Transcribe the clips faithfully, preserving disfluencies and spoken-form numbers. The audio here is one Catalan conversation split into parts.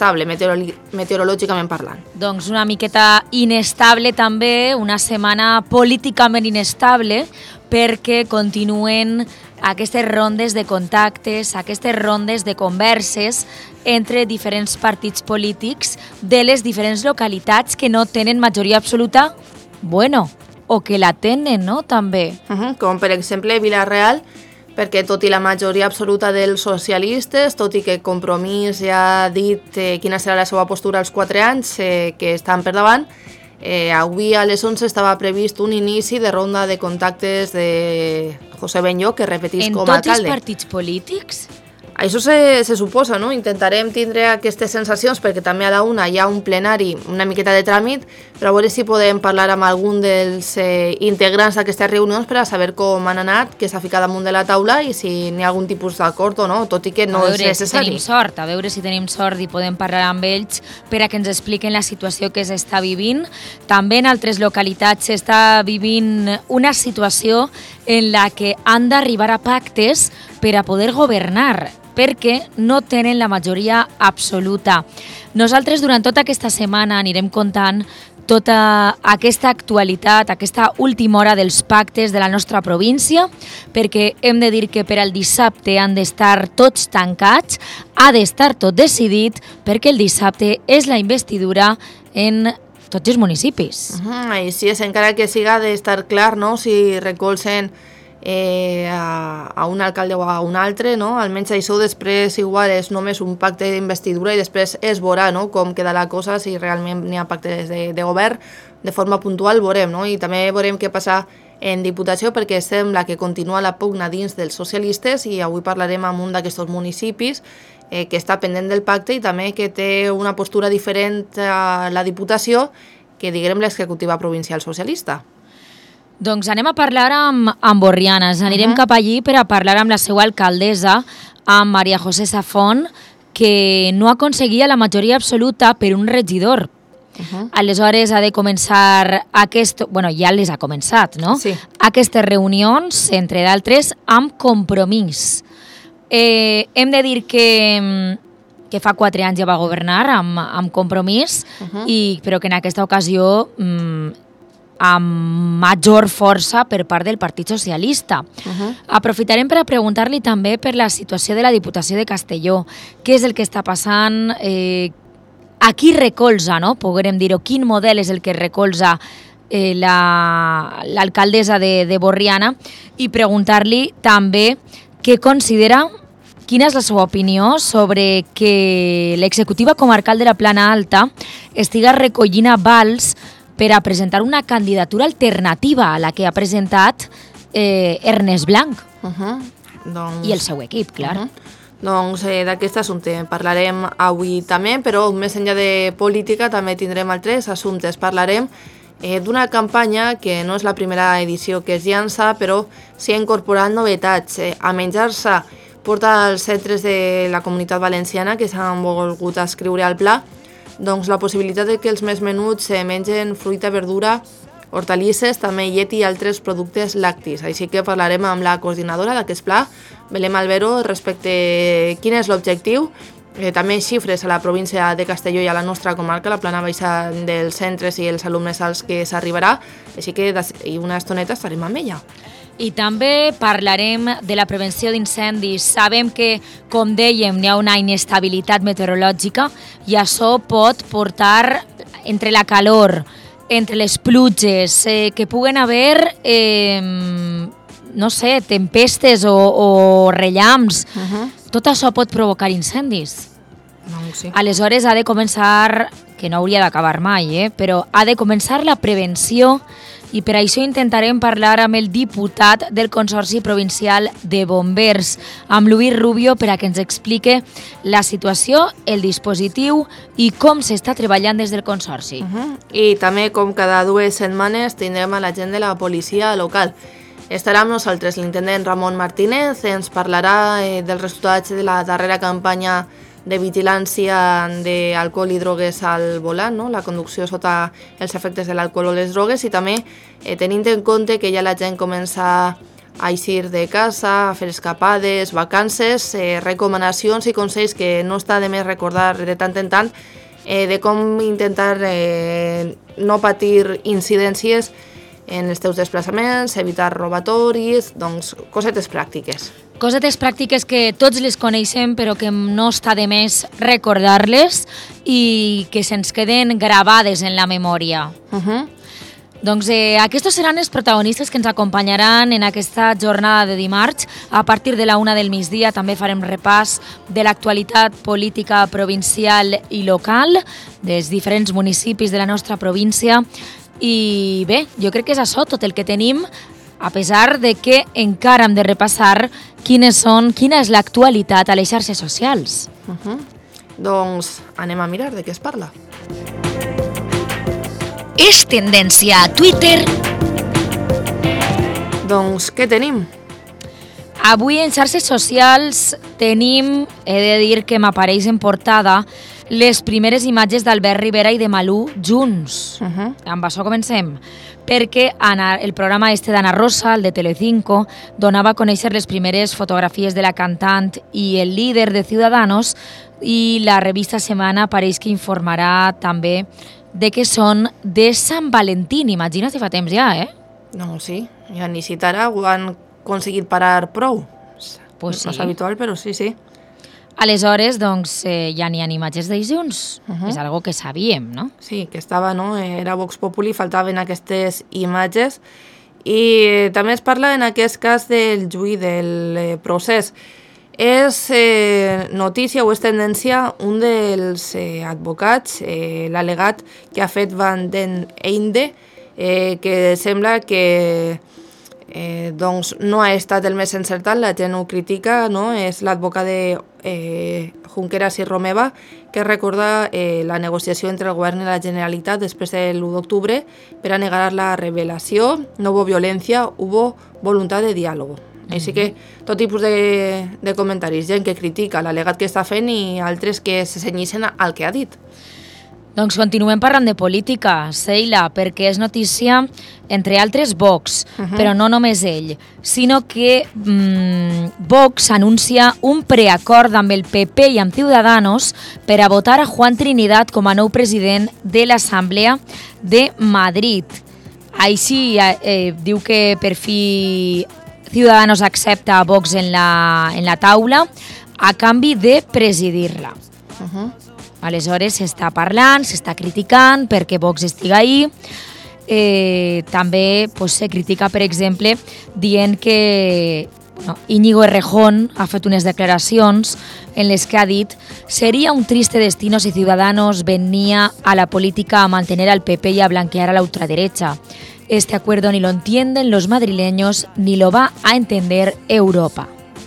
inestable meteorològicament parlant. Doncs una miqueta inestable també, una setmana políticament inestable, perquè continuen aquestes rondes de contactes, aquestes rondes de converses entre diferents partits polítics de les diferents localitats que no tenen majoria absoluta, bueno, o que la tenen, no?, també. Uh-huh, com per exemple Vila-real, perquè tot i la majoria absoluta dels socialistes, tot i que Compromís ja ha dit eh, quina serà la seva postura als quatre anys eh, que estan per davant, eh, avui a les onze estava previst un inici de ronda de contactes de José Benlloch, que repetís com a alcalde. En tots els partits polítics? Això se, se suposa, no? Intentarem tindre aquestes sensacions perquè també a la una hi ha un plenari, una miqueta de tràmit, però a veure si podem parlar amb algun dels eh, integrants d'aquestes reunions per a saber com han anat, què s'ha ficat damunt de la taula i si n'hi ha algun tipus d'acord o no, tot i que no és necessari. Si tenim sort, a veure si tenim sort i podem parlar amb ells per a que ens expliquen la situació que s'està vivint. També en altres localitats s'està vivint una situació en la que han d'arribar a pactes per a poder governar, perquè no tenen la majoria absoluta. Nosaltres durant tota aquesta setmana anirem contant tota aquesta actualitat, aquesta última hora dels pactes de la nostra província, perquè hem de dir que per al dissabte han d'estar tots tancats, ha d'estar tot decidit, perquè el dissabte és la investidura en tots els municipis. Uh-huh, i sí, és encara que siga d'estar clar, no?, si recolzen Eh, a, a un alcalde o a un altre, no? Almenys això després igual és només un pacte d'investidura i després es veurà, no?, com queda la cosa, si realment n'hi ha pactes de, de govern, de forma puntual veurem, no? I també veurem què passa en Diputació, perquè sembla que continua la pugna dins dels socialistes i avui parlarem amb un d'aquests municipis eh, que està pendent del pacte i també que té una postura diferent a la Diputació que diguem l'executiva provincial socialista. Doncs anem a parlar amb, amb Borrianes. Anirem uh-huh. cap allí per a parlar amb la seva alcaldessa, amb Maria José Safón, que no aconseguia la majoria absoluta per un regidor. Uh-huh. Aleshores ha de començar aquest... bueno, ja les ha començat, no? Sí. Aquestes reunions, entre d'altres, amb Compromís. Eh, hem de dir que... que fa quatre anys ja va governar amb, amb Compromís, uh-huh. i, però que en aquesta ocasió... Mm, amb major força per part del Partit Socialista. Uh-huh. Aprofitarem per a preguntar-li també per la situació de la Diputació de Castelló. Què és el que està passant? Eh, a qui recolza, no? Podrem dir-ho. Quin model és el que recolza eh, la, l'alcaldessa de, de Borriana? I preguntar-li també què considera, quina és la seva opinió sobre que l'executiva comarcal de la Plana Alta estiga recollint avals per a presentar una candidatura alternativa a la que ha presentat eh, Ernest Blanc uh-huh. doncs... i el seu equip, clar. Uh-huh. Doncs eh, d'aquest assumpte parlarem avui també, però més enllà de política també tindrem altres assumptes. Parlarem eh, d'una campanya que no és la primera edició que es llança, però s'hi ha incorporat novetats. Eh, a menjar-se porta als centres de la Comunitat Valenciana que s'han volgut escriure al pla, doncs la possibilitat de que els més menuts eh, mengen fruita, verdura, hortalisses, també llet i altres productes lactis. Així que parlarem amb la coordinadora d'aquest pla, Belém Albero, respecte a quin és l'objectiu, eh, també xifres a la província de Castelló i a la nostra comarca, la plana baixa dels centres i els alumnes als que s'arribarà, així que i una estoneta estarem amb ella. I també parlarem de la prevenció d'incendis. Sabem que, com dèiem, hi ha una inestabilitat meteorològica i això pot portar, entre la calor, entre les pluges, eh, que puguen haver, eh, no sé, tempestes o, o rellamps. Uh-huh. Tot això pot provocar incendis. No, sí. Aleshores ha de començar, que no hauria d'acabar mai, eh, però ha de començar la prevenció. I per això intentarem parlar amb el diputat del Consorci Provincial de Bombers, amb Luis Rubio, per a que ens explique la situació, el dispositiu i com s'està treballant des del Consorci. Uh-huh. I també, com cada dues setmanes, tindrem a la gent de la policia local. Estarà amb nosaltres l'intendent Ramon Martínez, ens parlarà eh, dels resultats de la darrera campanya de vigilància d'alcohol i drogues al volant, no? La conducció sota els efectes de l'alcohol o les drogues, i també eh, tenint en compte que ja la gent comença a eixir de casa, a fer escapades, vacances, eh, recomanacions i consells que no està de més recordar de tant en tant, eh, de com intentar eh, no patir incidències en els teus desplaçaments, evitar robatoris, doncs cosetes pràctiques. Cosetes pràctiques que tots les coneixem però que no està de més recordar-les i que se'ns queden gravades en la memòria. Uh-huh. Doncs eh, aquests seran els protagonistes que ens acompanyaran en aquesta jornada de dimarts. A partir de la una del migdia també farem repàs de l'actualitat política provincial i local dels diferents municipis de la nostra província. I bé, jo crec que és això tot el que tenim, a pesar de que encara hem de repassar quines són, quina és l'actualitat a les xarxes socials. Uh-huh. Doncs anem a mirar de què es parla. És tendència a Twitter. Doncs què tenim? Avui en xarxes socials tenim, he de dir que m'apareix en portada, les primeres imatges d'Albert Rivera i de Malú junts. Uh-huh. Amb això comencem. Perquè Ana, el programa este d'Ana Rosa, el de Telecinco, donava a conèixer les primeres fotografies de la cantant i el líder de Ciudadanos, i la revista Semana pareix que informarà també de que són de Sant Valentín. Imagina't si fa temps ja, eh? No, sí, ja ni citarà, ho han aconseguit parar prou. Pues no sí. és habitual, però sí, sí. Aleshores, doncs, eh, ja n'hi ha imatges d'ells junts. Uh-huh. És algo que sabíem, no? Sí, que estava, no? Era Vox Populi, faltaven aquestes imatges. I eh, també es parla en aquest cas del juí del eh, procés. És eh, notícia o és tendència un dels eh, advocats, eh, l'al·legat que ha fet Van den Einde, eh, que sembla que eh, doncs no ha estat el més encertat, la gent ho critica, no? És l'advocat de eh, Junqueras i Romeva, que recorda eh, la negociació entre el govern i la Generalitat després de l'u d'octubre per a negar la revelació, no hubo violència, hubo voluntat de diàleg. Així que tot tipus de, de comentaris, gent que critica l'al·legat que està fent i altres que se cenyixen al que ha dit. Doncs continuem parlant de política, Seila, perquè és notícia, entre altres, Vox, uh-huh. però no només ell, sinó que mmm, Vox anuncia un preacord amb el P P i amb Ciudadanos per a votar a Juan Trinidad com a nou president de l'Assemblea de Madrid. Així eh, diu que per fi Ciudadanos accepta a Vox en la, en la taula a canvi de presidir-la. Uh-huh. Aleshores s'està parlant, s'està criticant perquè Vox estigui ahí. Eh, també pues, se critica, per exemple, dient que bueno, Íñigo Errejón ha fet unes declaracions en les que ha dit «Sería un triste destino si Ciudadanos venía a la política a mantener al P P y a blanquear a la ultraderecha. Este acuerdo ni lo entienden los madrileños ni lo va a entender Europa».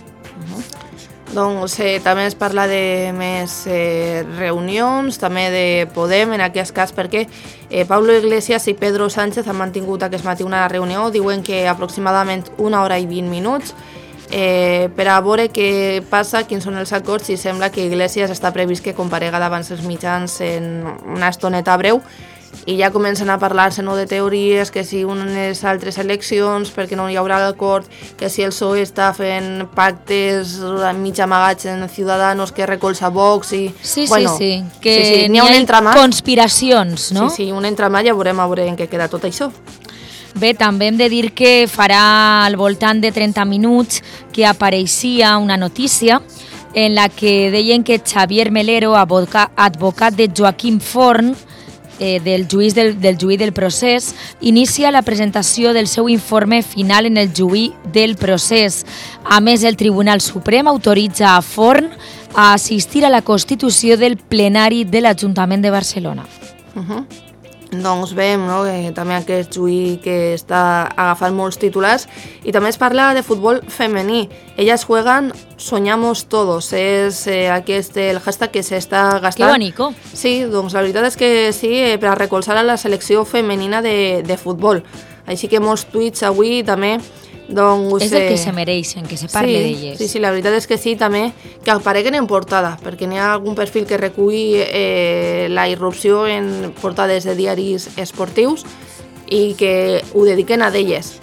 Doncs eh, també es parla de més eh, reunions, també de Podem, en aquest cas perquè eh, Pablo Iglesias i Pedro Sánchez han mantingut aquest matí una reunió, diuen que aproximadament una hora i vint minuts, eh, per a veure què passa, quins són els acords, i sembla que Iglesias està previst que comparega davant els mitjans en una estoneta breu, i ja comencen a parlar-se, no, de teories, que si unes altres eleccions, perquè no hi haurà l'acord, que si el P S O E està fent pactes mig amagats en Ciudadanos que recolza Vox i... Sí, bueno, sí, sí, que sí, sí, n'hi ha, ha conspiracions, no? Sí, sí, un entramat, ja veurem a veure en què queda tot això. Bé, també hem de dir que farà al voltant de trenta minuts que apareixia una notícia en la que deien que Xavier Melero, advocat de Joaquim Forn, Eh, del, juís del, del juí del procés, inicia la presentació del seu informe final en el juí del procés. A més, el Tribunal Suprem autoritza a Forn a assistir a la constitució del plenari de l'Ajuntament de Barcelona. Uh-huh. Doncs veiem, no, que també aquest juí que està agafant molts titulars, i també es parla de futbol femení. Elles juegan Soñamos Todos, és eh, aquest el hashtag que s'està gastant. Que bonico. Sí, doncs la veritat és que sí, eh, per a recolzar a la selecció femenina de, de futbol. Així que molts tuits avui també. Doncs, és el que se mereixen, que se parli sí, d'elles. Sí, sí, la veritat és que sí, també que apareguen en portada, perquè n'hi ha algun perfil que recull eh, la irrupció en portades de diaris esportius i que ho dediquen a d'elles.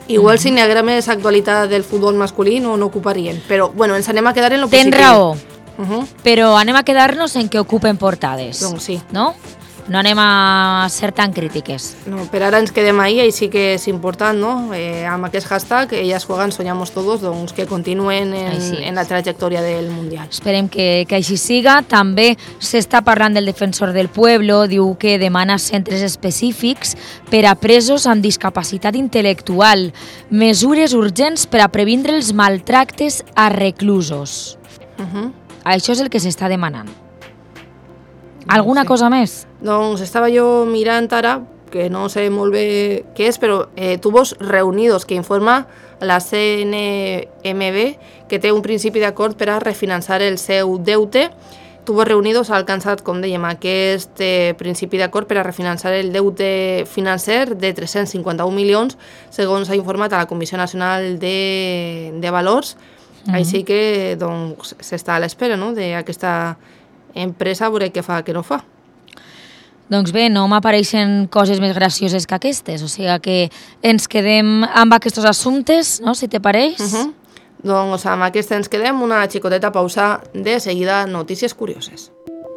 Igual mm-hmm. si n'hi haguera més actualitat del futbol masculí no n'ocuparien, però bueno, ens anem a quedar en lo positiu. Tens raó, uh-huh. però anem a quedar-nos en que ocupen portades. Doncs sí. No? No anem a ser tan crítiques. No, per ara ens quedem ahí i sí que és important, no? Eh, amb aquest hashtag, Ellas Juegan, Soñamos Todos, doncs que continuen en, sí. en la trajectòria del Mundial. Esperem que, que així siga. També s'està parlant del Defensor del Pueblo, diu que demana centres específics per a presos amb discapacitat intel·lectual, mesures urgents per a previndre els maltractes a reclusos. Uh-huh. Això és el que s'està demanant. Alguna sí. cosa més? Doncs estava jo mirant ara, que no sé molt bé què és, però eh, Tubos Reunidos, que informa la C N M B que té un principi d'acord per a refinançar el seu deute. Tubos Reunidos ha alcançat, com dèiem, aquest eh, principi d'acord per a refinançar el deute financer de tres-cents cinquanta-un milions, segons ha informat a la Comissió Nacional de, de Valors. Mm-hmm. Així que doncs, s'està a l'espera, no?, d'aquesta empresa, a veure què fa, què no fa. Doncs bé, no m'apareixen coses més gracioses que aquestes, o sigui que ens quedem amb aquests assumptes, no?, si te pareix. Uh-huh. Doncs amb aquest ens quedem, una xicoteta pausa, de seguida notícies curioses.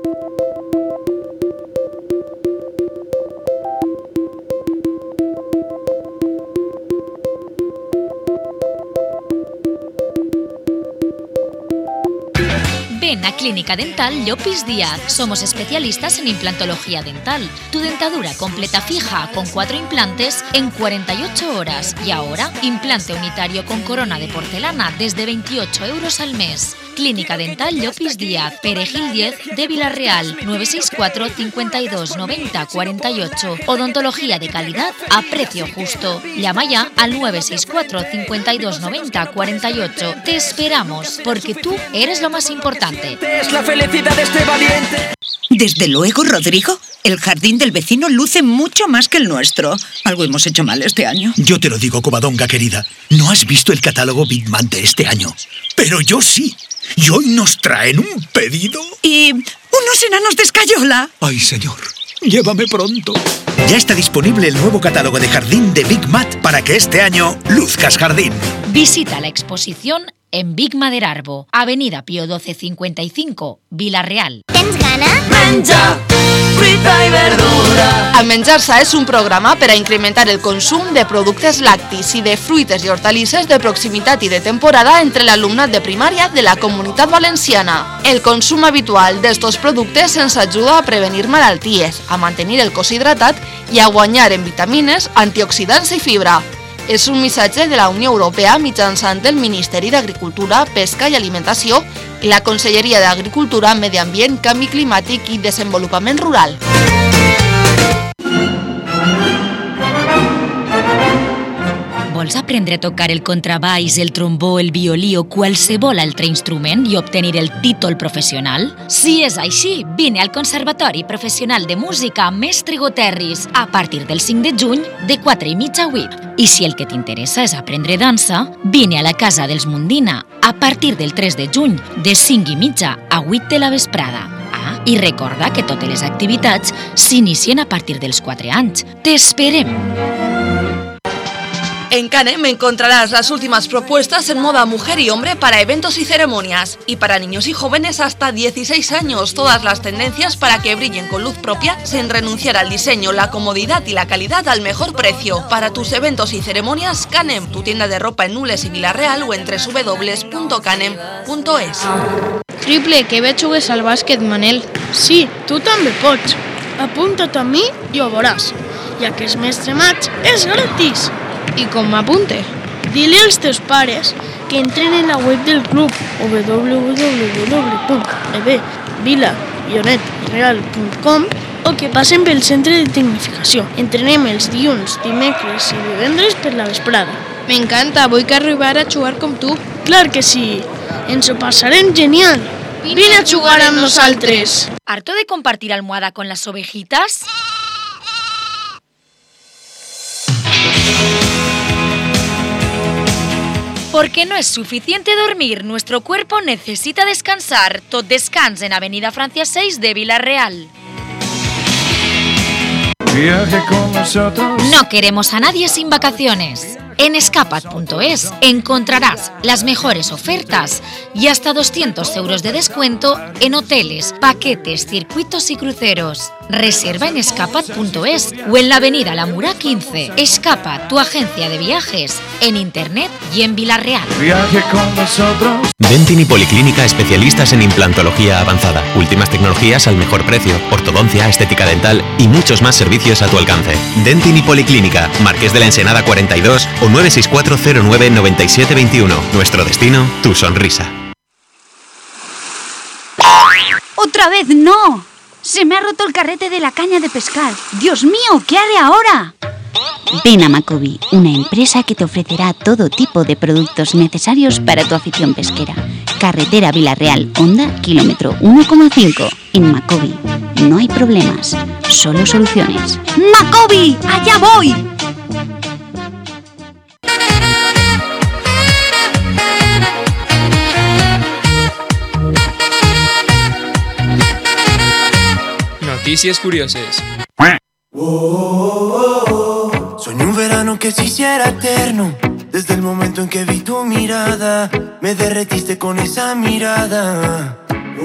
Ven a Clínica Dental Llopis Díaz. Somos especialistas en implantología dental. Tu dentadura completa fija con cuatro implantes en cuarenta y ocho horas. Y ahora, implante unitario con corona de porcelana desde veintiocho euros al mes. Clínica Dental Llopis Díaz, Perejil diez de Villarreal, nueve seis cuatro, cincuenta y dos, noventa, cuarenta y ocho. Odontología de calidad a precio justo. Llama ya al nueve seis cuatro, cincuenta y dos, noventa, cuarenta y ocho. Te esperamos, porque tú eres lo más importante. Es la felicidad de este valiente. Desde luego, Rodrigo, el jardín del vecino luce mucho más que el nuestro. Algo hemos hecho mal este año. Yo te lo digo, Covadonga querida. No has visto el catálogo Big Man de este año. Pero yo sí. Y hoy nos traen un pedido. Y unos enanos de escayola. Ay, señor, llévame pronto. Ya está disponible el nuevo catálogo de jardín de Big Mat para que este año luzcas jardín. Visita la exposición en Big Maderarbo, Avenida Pío doce cincuenta y cinco, Villarreal. ¿Tens gana? Menja, fruita i verdura. El Menjar-se és un programa per a incrementar el consum de productes lactis i de fruites i hortalisses de proximitat i de temporada entre l'alumnat de primària de la Comunitat Valenciana. El consum habitual d'estos productes ens ajuda a prevenir malalties, a mantenir el cos hidratat i a guanyar en vitamines, antioxidants i fibra. És un missatge de la Unió Europea mitjançant el Ministeri d'Agricultura, Pesca i Alimentació i la Conselleria d'Agricultura, Medi Ambient, Canvi Climàtic i Desenvolupament Rural. Vols aprendre a tocar el contrabaix, el trombó, el violí o qualsevol altre instrument i obtenir el títol professional? Si és així, vine al Conservatori Professional de Música Mestre Goterris a partir del cinc de juny de quatre i mitja a vuit. I si el que t'interessa és aprendre dansa, vine a la Casa dels Mundina a partir del tres de juny de cinc i mitja a vuit de la vesprada. Ah, i recorda que totes les activitats s'inicien a partir dels quatre anys. T'esperem! En Canem encontrarás las últimas propuestas en moda mujer y hombre para eventos y ceremonias. Y para niños y jóvenes hasta dieciséis años, todas las tendencias para que brillen con luz propia sin renunciar al diseño, la comodidad y la calidad al mejor precio. Para tus eventos y ceremonias, Canem, tu tienda de ropa en Nules y Villarreal o en doble u doble u doble u punto canem punto es. Triple, que bé jugues al bàsquet, Manel. Sí, tu també pots. Apunta't a mi i ho veuràs. Ja que és mestre maig, és gratis. I com m'apunte? Dile als teus pares que entren en la web del club doble u doble u doble u punt e be vila guionet real punt com o que passen pel centre de tecnificació. Entrenem els dilluns, dimecres i divendres per la vesprada. M'encanta, vull que arribar a jugar com tu. Clar que sí, ens ho passarem genial. Vine a jugar amb nosaltres. ¿Harto de compartir almohada con las ovejitas? Porque no es suficiente dormir, nuestro cuerpo necesita descansar. Tot Descans en Avenida Francia seis de Villarreal. Viaje con nosotros. No queremos a nadie sin vacaciones. En escapat punto es encontrarás las mejores ofertas y hasta doscientos euros de descuento en hoteles, paquetes, circuitos y cruceros. Reserva en escapat punto es o en la avenida La Mura quince. Escapat, tu agencia de viajes, en internet y en Villarreal. Viaje con nosotros. Dentin y Policlínica, especialistas en implantología avanzada. Últimas tecnologías al mejor precio, ortodoncia, estética dental y muchos más servicios a tu alcance. Dentin y Policlínica, Marqués de la Ensenada cuarenta y dos o nueve seis cuatro cero nueve nueve siete dos uno. Nuestro destino, tu sonrisa. ¡Otra vez no! Se me ha roto el carrete de la caña de pescar. ¡Dios mío! ¿Qué haré ahora? Ven a Macobi, una empresa que te ofrecerá todo tipo de productos necesarios para tu afición pesquera. Carretera Villarreal, Honda, kilómetro uno coma cinco. En Macobi no hay problemas, solo soluciones. ¡Macobi! ¡Allá voy! Noticias curiosas. Soñé un verano que se hiciera eterno. Desde el momento en que vi tu mirada, me derretiste con esa mirada.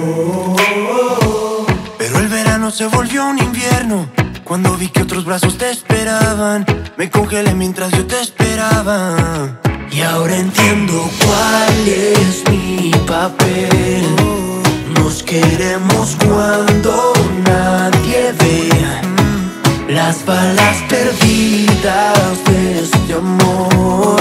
Pero el verano se volvió un invierno. Cuando vi que otros brazos te esperaban, me congelé mientras yo te esperaba. Y ahora entiendo cuál es mi papel. Nos queremos cuando nadie ve las balas perdidas de este amor.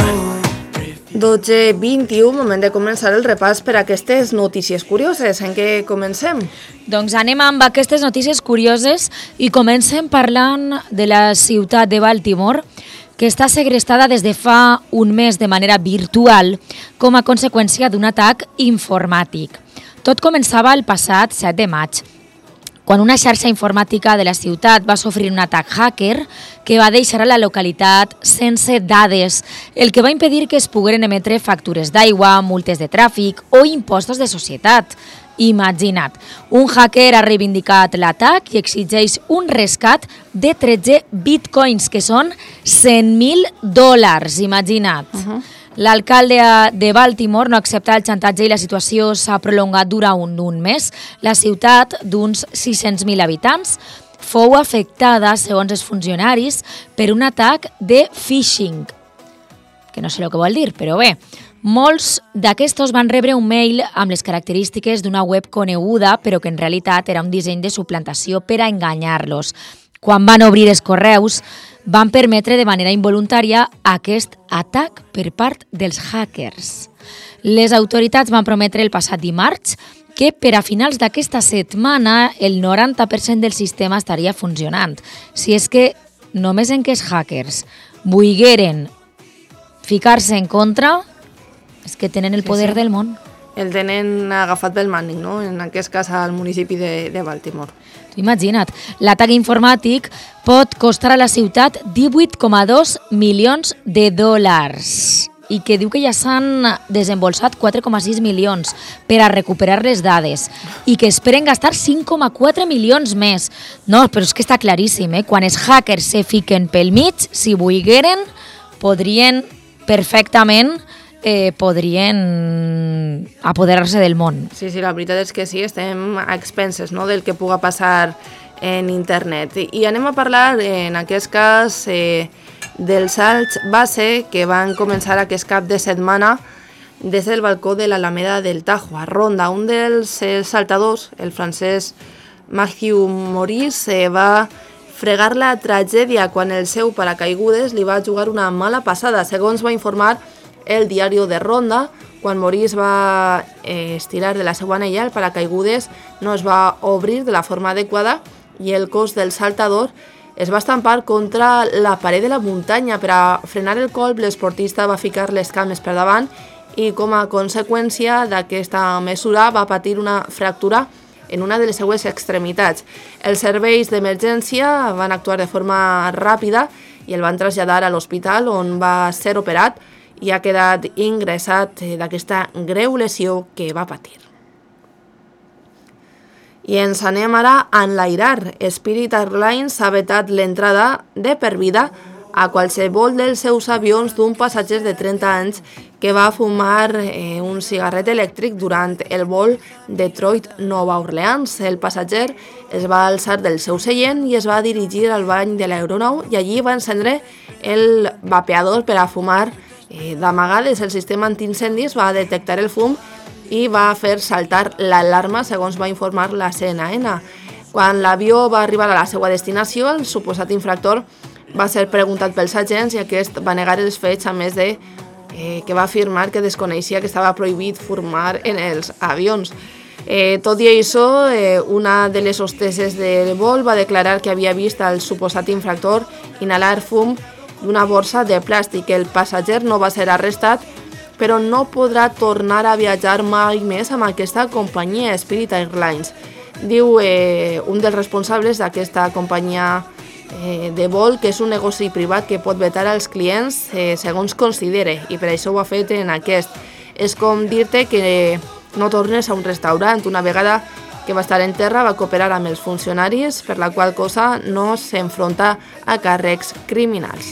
dotze vint-i-u, moment de començar el repàs per a aquestes notícies curioses. En què comencem? Doncs anem amb aquestes notícies curioses i comencem parlant de la ciutat de Baltimore, que està segrestada des de fa un mes de manera virtual com a conseqüència d'un atac informàtic. Tot començava el passat set de maig, quan una xarxa informàtica de la ciutat va sofrir un atac hacker que va deixar a la localitat sense dades, el que va impedir que es pogueren emetre factures d'aigua, multes de tràfic o impostos de societat. Imagina't, un hacker ha reivindicat l'atac i exigeix un rescat de tretze bitcoins, que són cent mil dòlars, imagina't. Uh-huh. L'alcalde de Baltimore no ha acceptat el xantatge i la situació s'ha prolongat durant un, un mes. La ciutat, d'uns sis-cents mil habitants, fou afectada, segons els funcionaris, per un atac de phishing, que no sé el que vol dir, però bé. Molts d'aquestos van rebre un mail amb les característiques d'una web coneguda, però que en realitat era un disseny de suplantació per a enganyar-los. Quan van obrir els correus, van permetre de manera involuntària aquest atac per part dels hackers. Les autoritats van prometre el passat dimarts que per a finals d'aquesta setmana el noranta per cent del sistema estaria funcionant. Si és que només en què els hackers volgueren ficar-se en contra, és que tenen el poder sí, sí. del món. El tenen agafat pel mànic, no? En aquest cas al municipi de, de Baltimore. Imagina't, l'atac informàtic pot costar a la ciutat divuit coma dos milions de dòlars i que diu que ja s'han desembolsat quatre coma sis milions per a recuperar les dades i que esperen gastar cinc coma quatre milions més. No, però és que està claríssim, eh? Quan els hackers se fiquen pel mig, si volgueren, podrien perfectament Eh, podrien apoderar-se del món. Sí, sí, la veritat és que sí, estem a expenses, no?, del que puga passar en internet. I, i anem a parlar, en aquest cas, eh, dels salts base que van començar aquest cap de setmana des del balcó de l'Alameda del Tajo, a Ronda. Un dels eh, saltadors, el francès Mathieu Maurice, eh, va fregar la tragèdia quan el seu paracaigudes li va jugar una mala passada, segons va informar el diari de Ronda. Quan Maurice va eh, estirar de la seva anella, el paracaigudes no es va obrir de la forma adequada i el cos del saltador es va estampar contra la paret de la muntanya. Per a frenar el colp, l'esportista va ficar les cames per davant i com a conseqüència d'aquesta mesura va patir una fractura en una de les seues extremitats. Els serveis d'emergència van actuar de forma ràpida i el van traslladar a l'hospital, on va ser operat i ha quedat ingressat d'aquesta greu lesió que va patir. I ens anem ara a enlairar. Spirit Airlines ha vetat l'entrada de per vida a qualsevol dels seus avions d'un passatger de trenta anys que va fumar eh, un cigarret elèctric durant el vol Detroit-Nova Orleans. El passatger es va alçar del seu seient i es va dirigir al bany de l'aeronau i allí va encendre el vapeador per a fumar. Eh, d'amagades, el sistema antiincendis va detectar el fum i va fer saltar l'alarma, segons va informar la C N N. Quan l'avió va arribar a la seva destinació, el suposat infractor va ser preguntat pels agents i aquest va negar els fets, a més de eh, que va afirmar que desconeixia que estava prohibit fumar en els avions. Eh, tot i això, eh, una de les hostesses del vol va declarar que havia vist al suposat infractor inhalar fum d'una borsa de plàstic. El passatger no va ser arrestat, però no podrà tornar a viatjar mai més amb aquesta companyia, Spirit Airlines. Diu eh, un dels responsables d'aquesta companyia eh, de vol que és un negoci privat que pot vetar als clients eh, segons considere, i per això ho ha fet en aquest. És com dir-te que no tornes a un restaurant. Una vegada que va estar en terra va cooperar amb els funcionaris, per la qual cosa no s'enfronta a càrrecs criminals.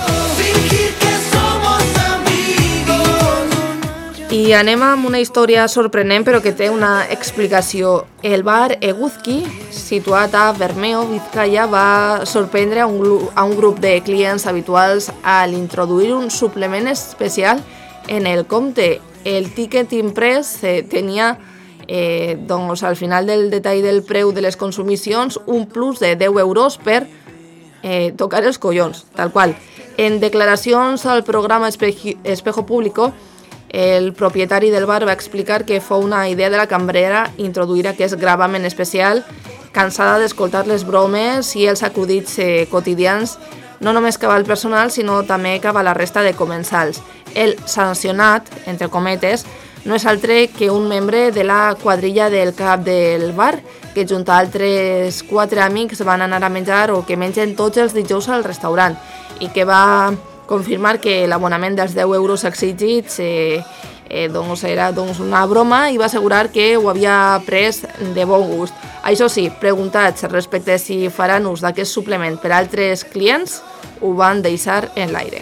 I anem amb una història sorprenent però que té una explicació. El bar Eguzki, situat a Bermeo, Vizcaya, va sorprendre a un, a un grup de clients habituals al introduir un suplement especial en el compte. El tiquet imprès eh, tenia eh, doncs, al final del detall del preu de les consumicions un plus de deu euros per eh, tocar els collons, tal qual. En declaracions al programa Espejo, Espejo Público, el propietari del bar va explicar que fou una idea de la cambrera introduir aquest gravamen especial, cansada d'escoltar les bromes i els acudits eh, quotidians, no només cap al personal, sinó també cap a la resta de comensals. El sancionat, entre cometes, no és altre que un membre de la quadrilla del cap del bar, que junt a altres quatre amics van anar a menjar o que mengen tots els dijous al restaurant, i que va confirmar que l'abonament dels deu euros exigits eh, eh, doncs era doncs, una broma, i va assegurar que ho havia pres de bon gust. Això sí, preguntats respecte si faran ús d'aquest suplement per a altres clients, ho van deixar en l'aire.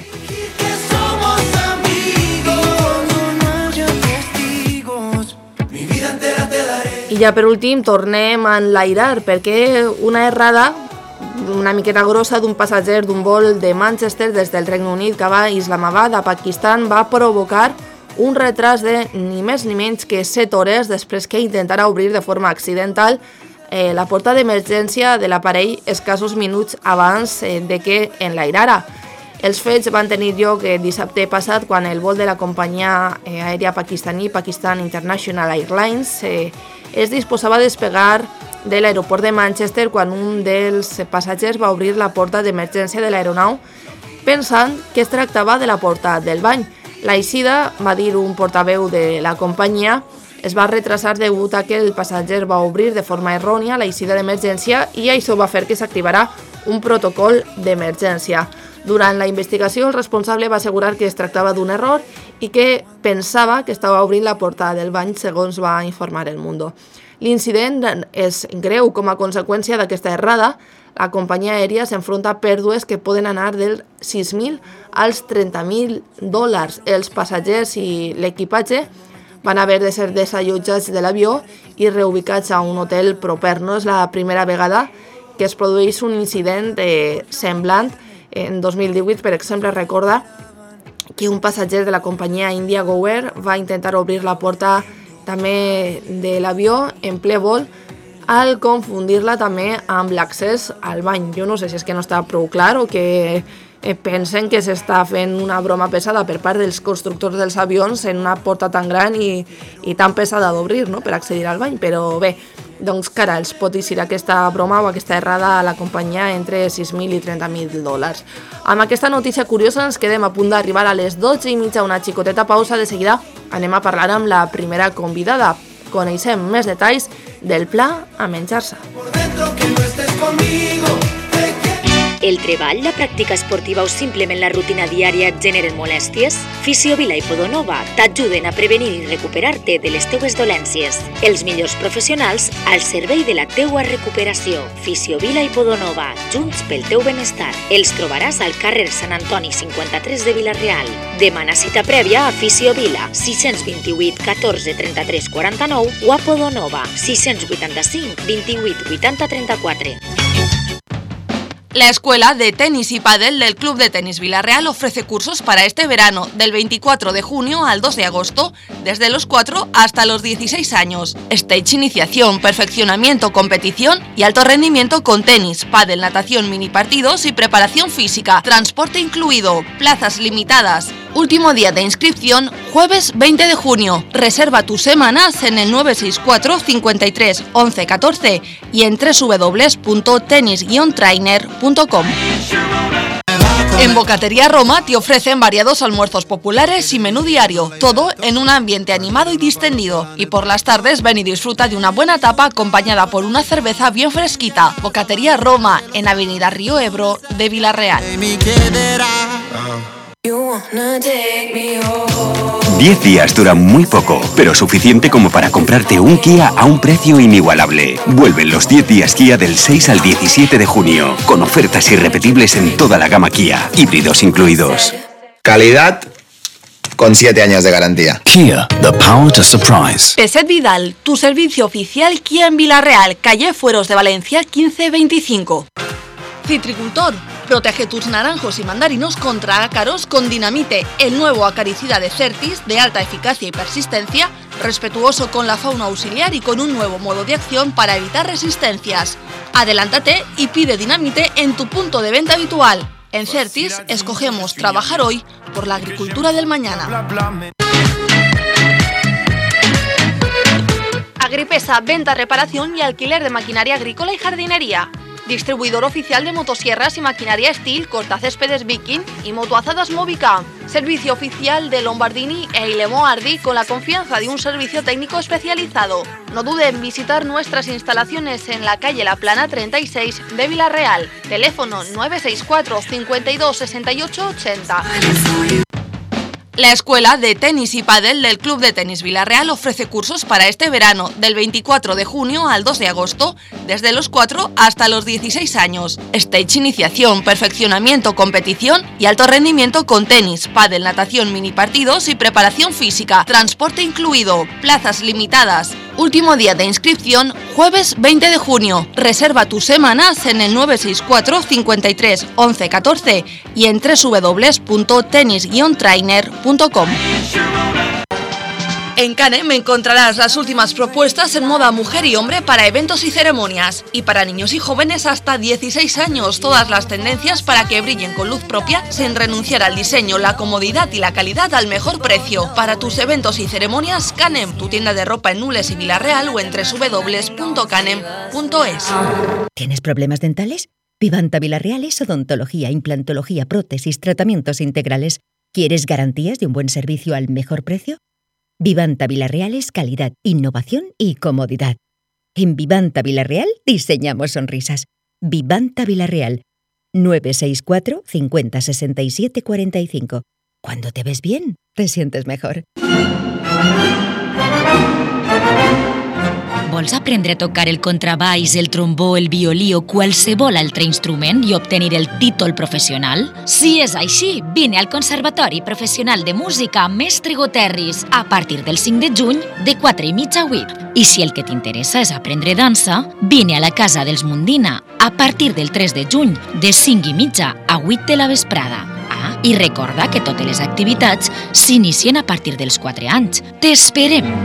I ja per últim tornem a enlairar, perquè una errada una miqueta grossa d'un passatger d'un vol de Manchester des del Regne Unit cap a Islamabad, a Pakistan, va provocar un retras de ni més ni menys que set hores després que intentara obrir de forma accidental eh, la porta d'emergència de l'aparell escassos minuts abans eh, de que enlairara. Els fets van tenir lloc eh, dissabte passat, quan el vol de la companyia eh, aèria pakistaní Pakistan International Airlines eh, es disposava a despegar de l'aeroport de Manchester, quan un dels passatgers va obrir la porta d'emergència de l'aeronau pensant que es tractava de la porta del bany. L'eixida, va dir un portaveu de la companyia, es va retrasar degut a que el passatger va obrir de forma errònia l'eixida d'emergència i això va fer que s'activarà un protocol d'emergència. Durant la investigació, el responsable va assegurar que es tractava d'un error i que pensava que estava obrint la porta del bany, segons va informar El Mundo. L'incident és greu com a conseqüència d'aquesta errada. La companyia aèria s'enfronta a pèrdues que poden anar dels sis mil als trenta mil dòlars. Els passatgers i l'equipatge van haver de ser desallotjats de l'avió i reubicats a un hotel proper. No és la primera vegada que es produeix un incident eh, semblant. En dos mil divuit, per exemple, recorda que un passatger de la companyia Indiagoair va intentar obrir la porta també de l'avió en ple vol al confundir-la també amb l'accés al bany. Jo no sé si és que no està prou clar o que pensen que s'està fent una broma pesada per part dels constructors dels avions en una porta tan gran i, i tan pesada d'obrir, no?, per accedir al bany. Però bé, doncs cara, els pot eixir aquesta broma o aquesta errada a la companyia entre sis mil i trenta mil dòlars. Amb aquesta notícia curiosa ens quedem a punt d'arribar a les dotze i mitja, una xicoteta pausa. De seguida anem a parlar amb la primera convidada. Coneixem més detalls del pla a menjar-se. El treball, la pràctica esportiva o simplement la rutina diària et generen molèsties? Fisiovila i Podonova t'ajuden a prevenir i recuperar-te de les teues dolències. Els millors professionals al servei de la teua recuperació. Fisiovila i Podonova, junts pel teu benestar. Els trobaràs al carrer Sant Antoni cinquanta-tres de Vila-real. Demana cita prèvia a Fisiovila, sis dos vuit, catorze, trenta-tres, quaranta-nou o a Podonova, sis vuit cinc, vint-i-vuit, vuitanta, trenta-quatre. La Escuela de Tenis y Pádel del Club de Tenis Vila-real ofrece cursos para este verano, del veinticuatro de junio al dos de agosto, desde los cuatro hasta los dieciséis años. Stage, iniciación, perfeccionamiento, competición y alto rendimiento con tenis, pádel, natación, mini partidos y preparación física. Transporte incluido, plazas limitadas. Último día de inscripción, jueves veinte de junio. Reserva tus semanas en el nueve seis cuatro, cincuenta y tres, once, catorce y en doble u doble u doble u punto tenis guion trainer punto com. En Bocatería Roma te ofrecen variados almuerzos populares y menú diario, todo en un ambiente animado y distendido. Y por las tardes ven y disfruta de una buena tapa acompañada por una cerveza bien fresquita. Bocatería Roma, en Avenida Río Ebro de Vila-real. diez días duran muy poco, pero suficiente como para comprarte un Kia a un precio inigualable. Vuelven los diez días Kia del seis al diecisiete de junio, con ofertas irrepetibles en toda la gama Kia, híbridos incluidos. Calidad con siete años de garantía. Kia, the power to surprise. Peset Vidal, tu servicio oficial Kia en Vila-real, calle Fueros de Valencia quince veinticinco. Citricultor, protege tus naranjos y mandarinos contra ácaros con Dinamite, el nuevo acaricida de Certis de alta eficacia y persistencia, respetuoso con la fauna auxiliar y con un nuevo modo de acción para evitar resistencias. Adelántate y pide Dinamite en tu punto de venta habitual. En Certis escogemos trabajar hoy por la agricultura del mañana. Agripesa, venta, reparación y alquiler de maquinaria agrícola y jardinería. Distribuidor oficial de motosierras y maquinaria Steel, cortacéspedes Viking y motoazadas Movica. Servicio oficial de Lombardini e Ilemo Ardi con la confianza de un servicio técnico especializado. No dude en visitar nuestras instalaciones en la calle La Plana treinta y seis de Vila-real. Teléfono nueve seis cuatro, cincuenta y dos, sesenta y ocho, ochenta. La Escuela de Tenis y Pádel del Club de Tenis Vila-real ofrece cursos para este verano, del veinticuatro de junio al dos de agosto, desde los cuatro hasta los dieciséis años. Stage, iniciación, perfeccionamiento, competición y alto rendimiento con tenis, pádel, natación, mini partidos y preparación física. Transporte incluido, plazas limitadas. Último día de inscripción, jueves veinte de junio. Reserva tus semanas en el nueve seis cuatro, cincuenta y tres, once, catorce y en doble u doble u doble u punto tenis guion trainer punto com. En Canem encontrarás las últimas propuestas en moda mujer y hombre para eventos y ceremonias. Y para niños y jóvenes hasta dieciséis años, todas las tendencias para que brillen con luz propia sin renunciar al diseño, la comodidad y la calidad al mejor precio. Para tus eventos y ceremonias, Canem, tu tienda de ropa en Nules y Vila-real o en doble u doble u doble u punto canem punto es. ¿Tienes problemas dentales? Vivanta Vila-real es odontología, implantología, prótesis, tratamientos integrales. ¿Quieres garantías de un buen servicio al mejor precio? Vivanta Vila-real es calidad, innovación y comodidad. En Vivanta Vila-real diseñamos sonrisas. Vivanta Vila-real, nueve seis cuatro, cincuenta, sesenta y siete, cuarenta y cinco. Cuando te ves bien, te sientes mejor. Vols aprendre a tocar el contrabaix, el trombó, el violí o qualsevol altre instrument i obtenir el títol professional? Si és així, vine al Conservatori Professional de Música Mestre Goterris a partir del cinc de juny de quatre i mitja a vuit. I si el que t'interessa és aprendre dansa, vine a la Casa dels Mundina a partir del tres de juny de cinc i mitja a vuit de la vesprada. Ah, i recorda que totes les activitats s'inicien a partir dels quatre anys. T'esperem!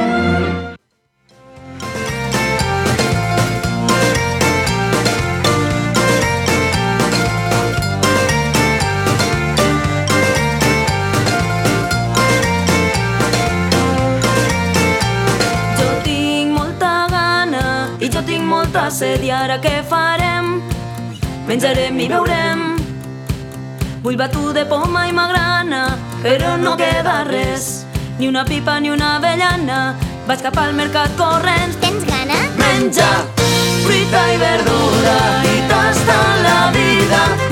Set, i ara què farem? Menjarem i beurem. Vull batut de poma i magrana, però no queda res, ni una pipa ni una avellana. Vaig cap al mercat corrents. Tens gana? Menja fruita i verdura i tasta la vida.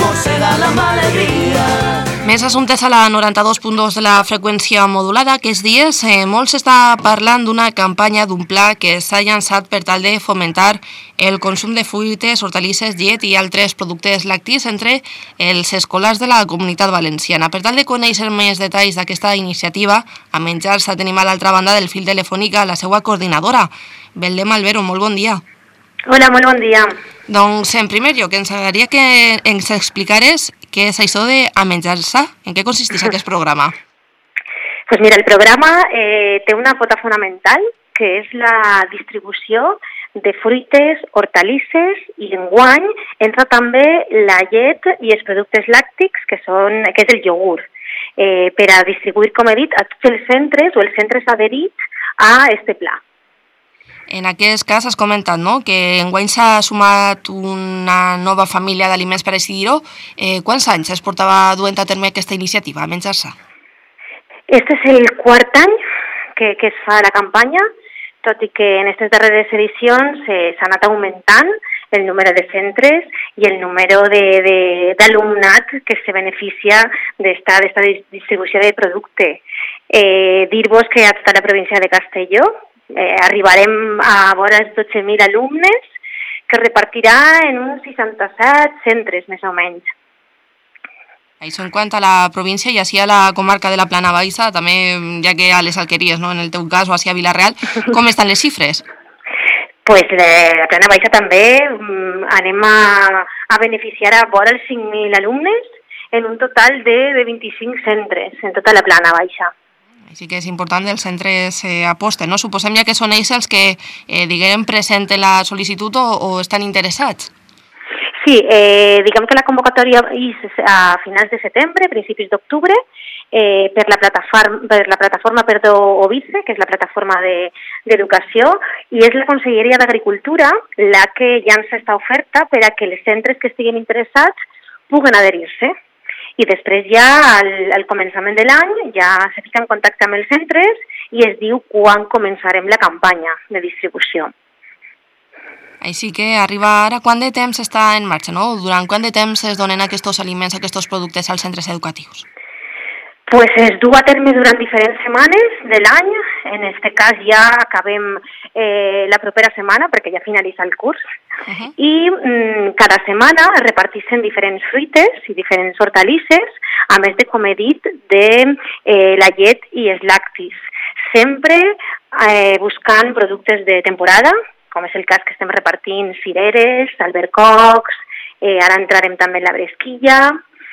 Més assumptes a la noranta-dos punt dos de la freqüència modulada. Aquests dies eh, molt s'està parlant d'una campanya, d'un pla que s'ha llançat per tal de fomentar el consum de fruites, hortalisses, llet i altres productes lactis entre els escolars de la Comunitat Valenciana. Per tal de conèixer més detalls d'aquesta iniciativa, a Menjar-se tenim a l'altra banda del fil telefònic a la seva coordinadora, Belém Albero. Molt bon dia. Hola, molt bon dia. Doncs, en primer lloc, ens agradaria que ens explicares què és això de A Menjar-se, en què consisteix aquest programa. Pues mira, el programa eh, té una pota fonamental, que és la distribució de fruites, hortalisses, i enguany entra també la llet i els productes làctics, que, són, que és el iogurt, eh, per a distribuir, com he dit, a tots els centres o els centres adherits a este pla. En aquest cas has comentat, no?, que enguany s'ha sumat una nova família d'aliments, per així dir-ho. Eh, quants anys es portava duent a terme aquesta iniciativa, A Menjar-se? Este és el quart any que, que es fa la campanya, tot i que en aquestes darreres edicions eh, s'ha anat augmentant el número de centres i el número d'alumnat que se beneficia d'esta distribució de producte. Eh, dir-vos que a tota la província de Castelló Eh, arribarem a vora els dotze mil alumnes que repartirà en uns seixanta-set centres, més o menys. Això en quant a la província i així a la comarca de la Plana Baixa, també ja que a les Alqueries, no?, en el teu cas, o així a Vila-real, com estan les xifres? Pues la Plana Baixa també anem a, a beneficiar a vora els cinc mil alumnes en un total de, de vint-i-cinc centres en tota la Plana Baixa. Així que és important que els centres eh, aposten, no? Suposem ja que són ells els que, eh, diguem, presenten la sol·licitud o, o estan interessats. Sí, eh, diguem que la convocatòria és a finals de setembre, principis d'octubre, eh, per la plataforma, per la plataforma perdó, OBICE, que és la plataforma d'educació, de, i és la Conselleria d'Agricultura la que llança aquesta oferta per a que els centres que estiguin interessats puguen adherir-se. I després ja, al, al començament de l'any, ja se fica en contacte amb els centres i es diu quan començarem la campanya de distribució. Així que arriba ara, quant de temps està en marxa, no? Durant quant de temps es donen aquests aliments, aquests productes als centres educatius? Pues es du a terme durant diferents setmanes de l'any. En aquest cas ja acabem eh, la propera setmana perquè ja finalitza el curs. Uh-huh. I mm, cada setmana es reparteixen diferents fruites i diferents hortalisses, a més de, com he dit, de eh, la llet i els lactis. Sempre eh, buscant productes de temporada, com és el cas que estem repartint cireres, albercocs, eh, ara entrarem també en la bresquilla,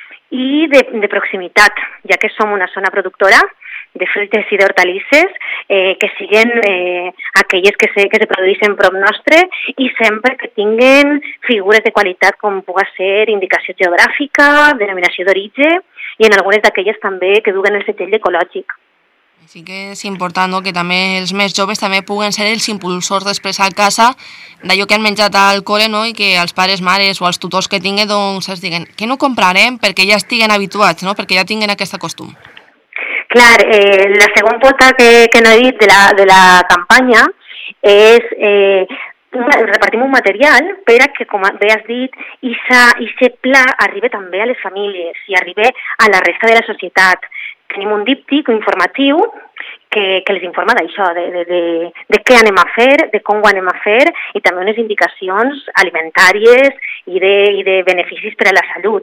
i de, de proximitat, ja que som una zona productora de fruites i d'hortalisses eh, que siguen eh, aquelles que se, que se produeixen prop nostre i sempre que tinguen figures de qualitat com pugui ser indicació geogràfica, denominació d'origen i en algunes d'aquelles també que duguen el setell ecològic. Així que és important, no?, que també els més joves també puguen ser els impulsors després a casa d'allò que han menjat al col·le, no?, i que els pares, mares o els tutors que tinguen doncs es diguen que no comprarem perquè ja estiguen habituats, no?, perquè ja tinguen aquest costum. Clar, eh, la segona pota que, que no he dit de la, de la campanya és eh, repartim un material per a que, com bé has dit, aquest pla arribi també a les famílies i arribi a la resta de la societat. Tenim un díptic informatiu que, que les informa d'això, de, de, de, de què anem a fer, de com ho anem a fer, i també unes indicacions alimentàries i de, i de beneficis per a la salut.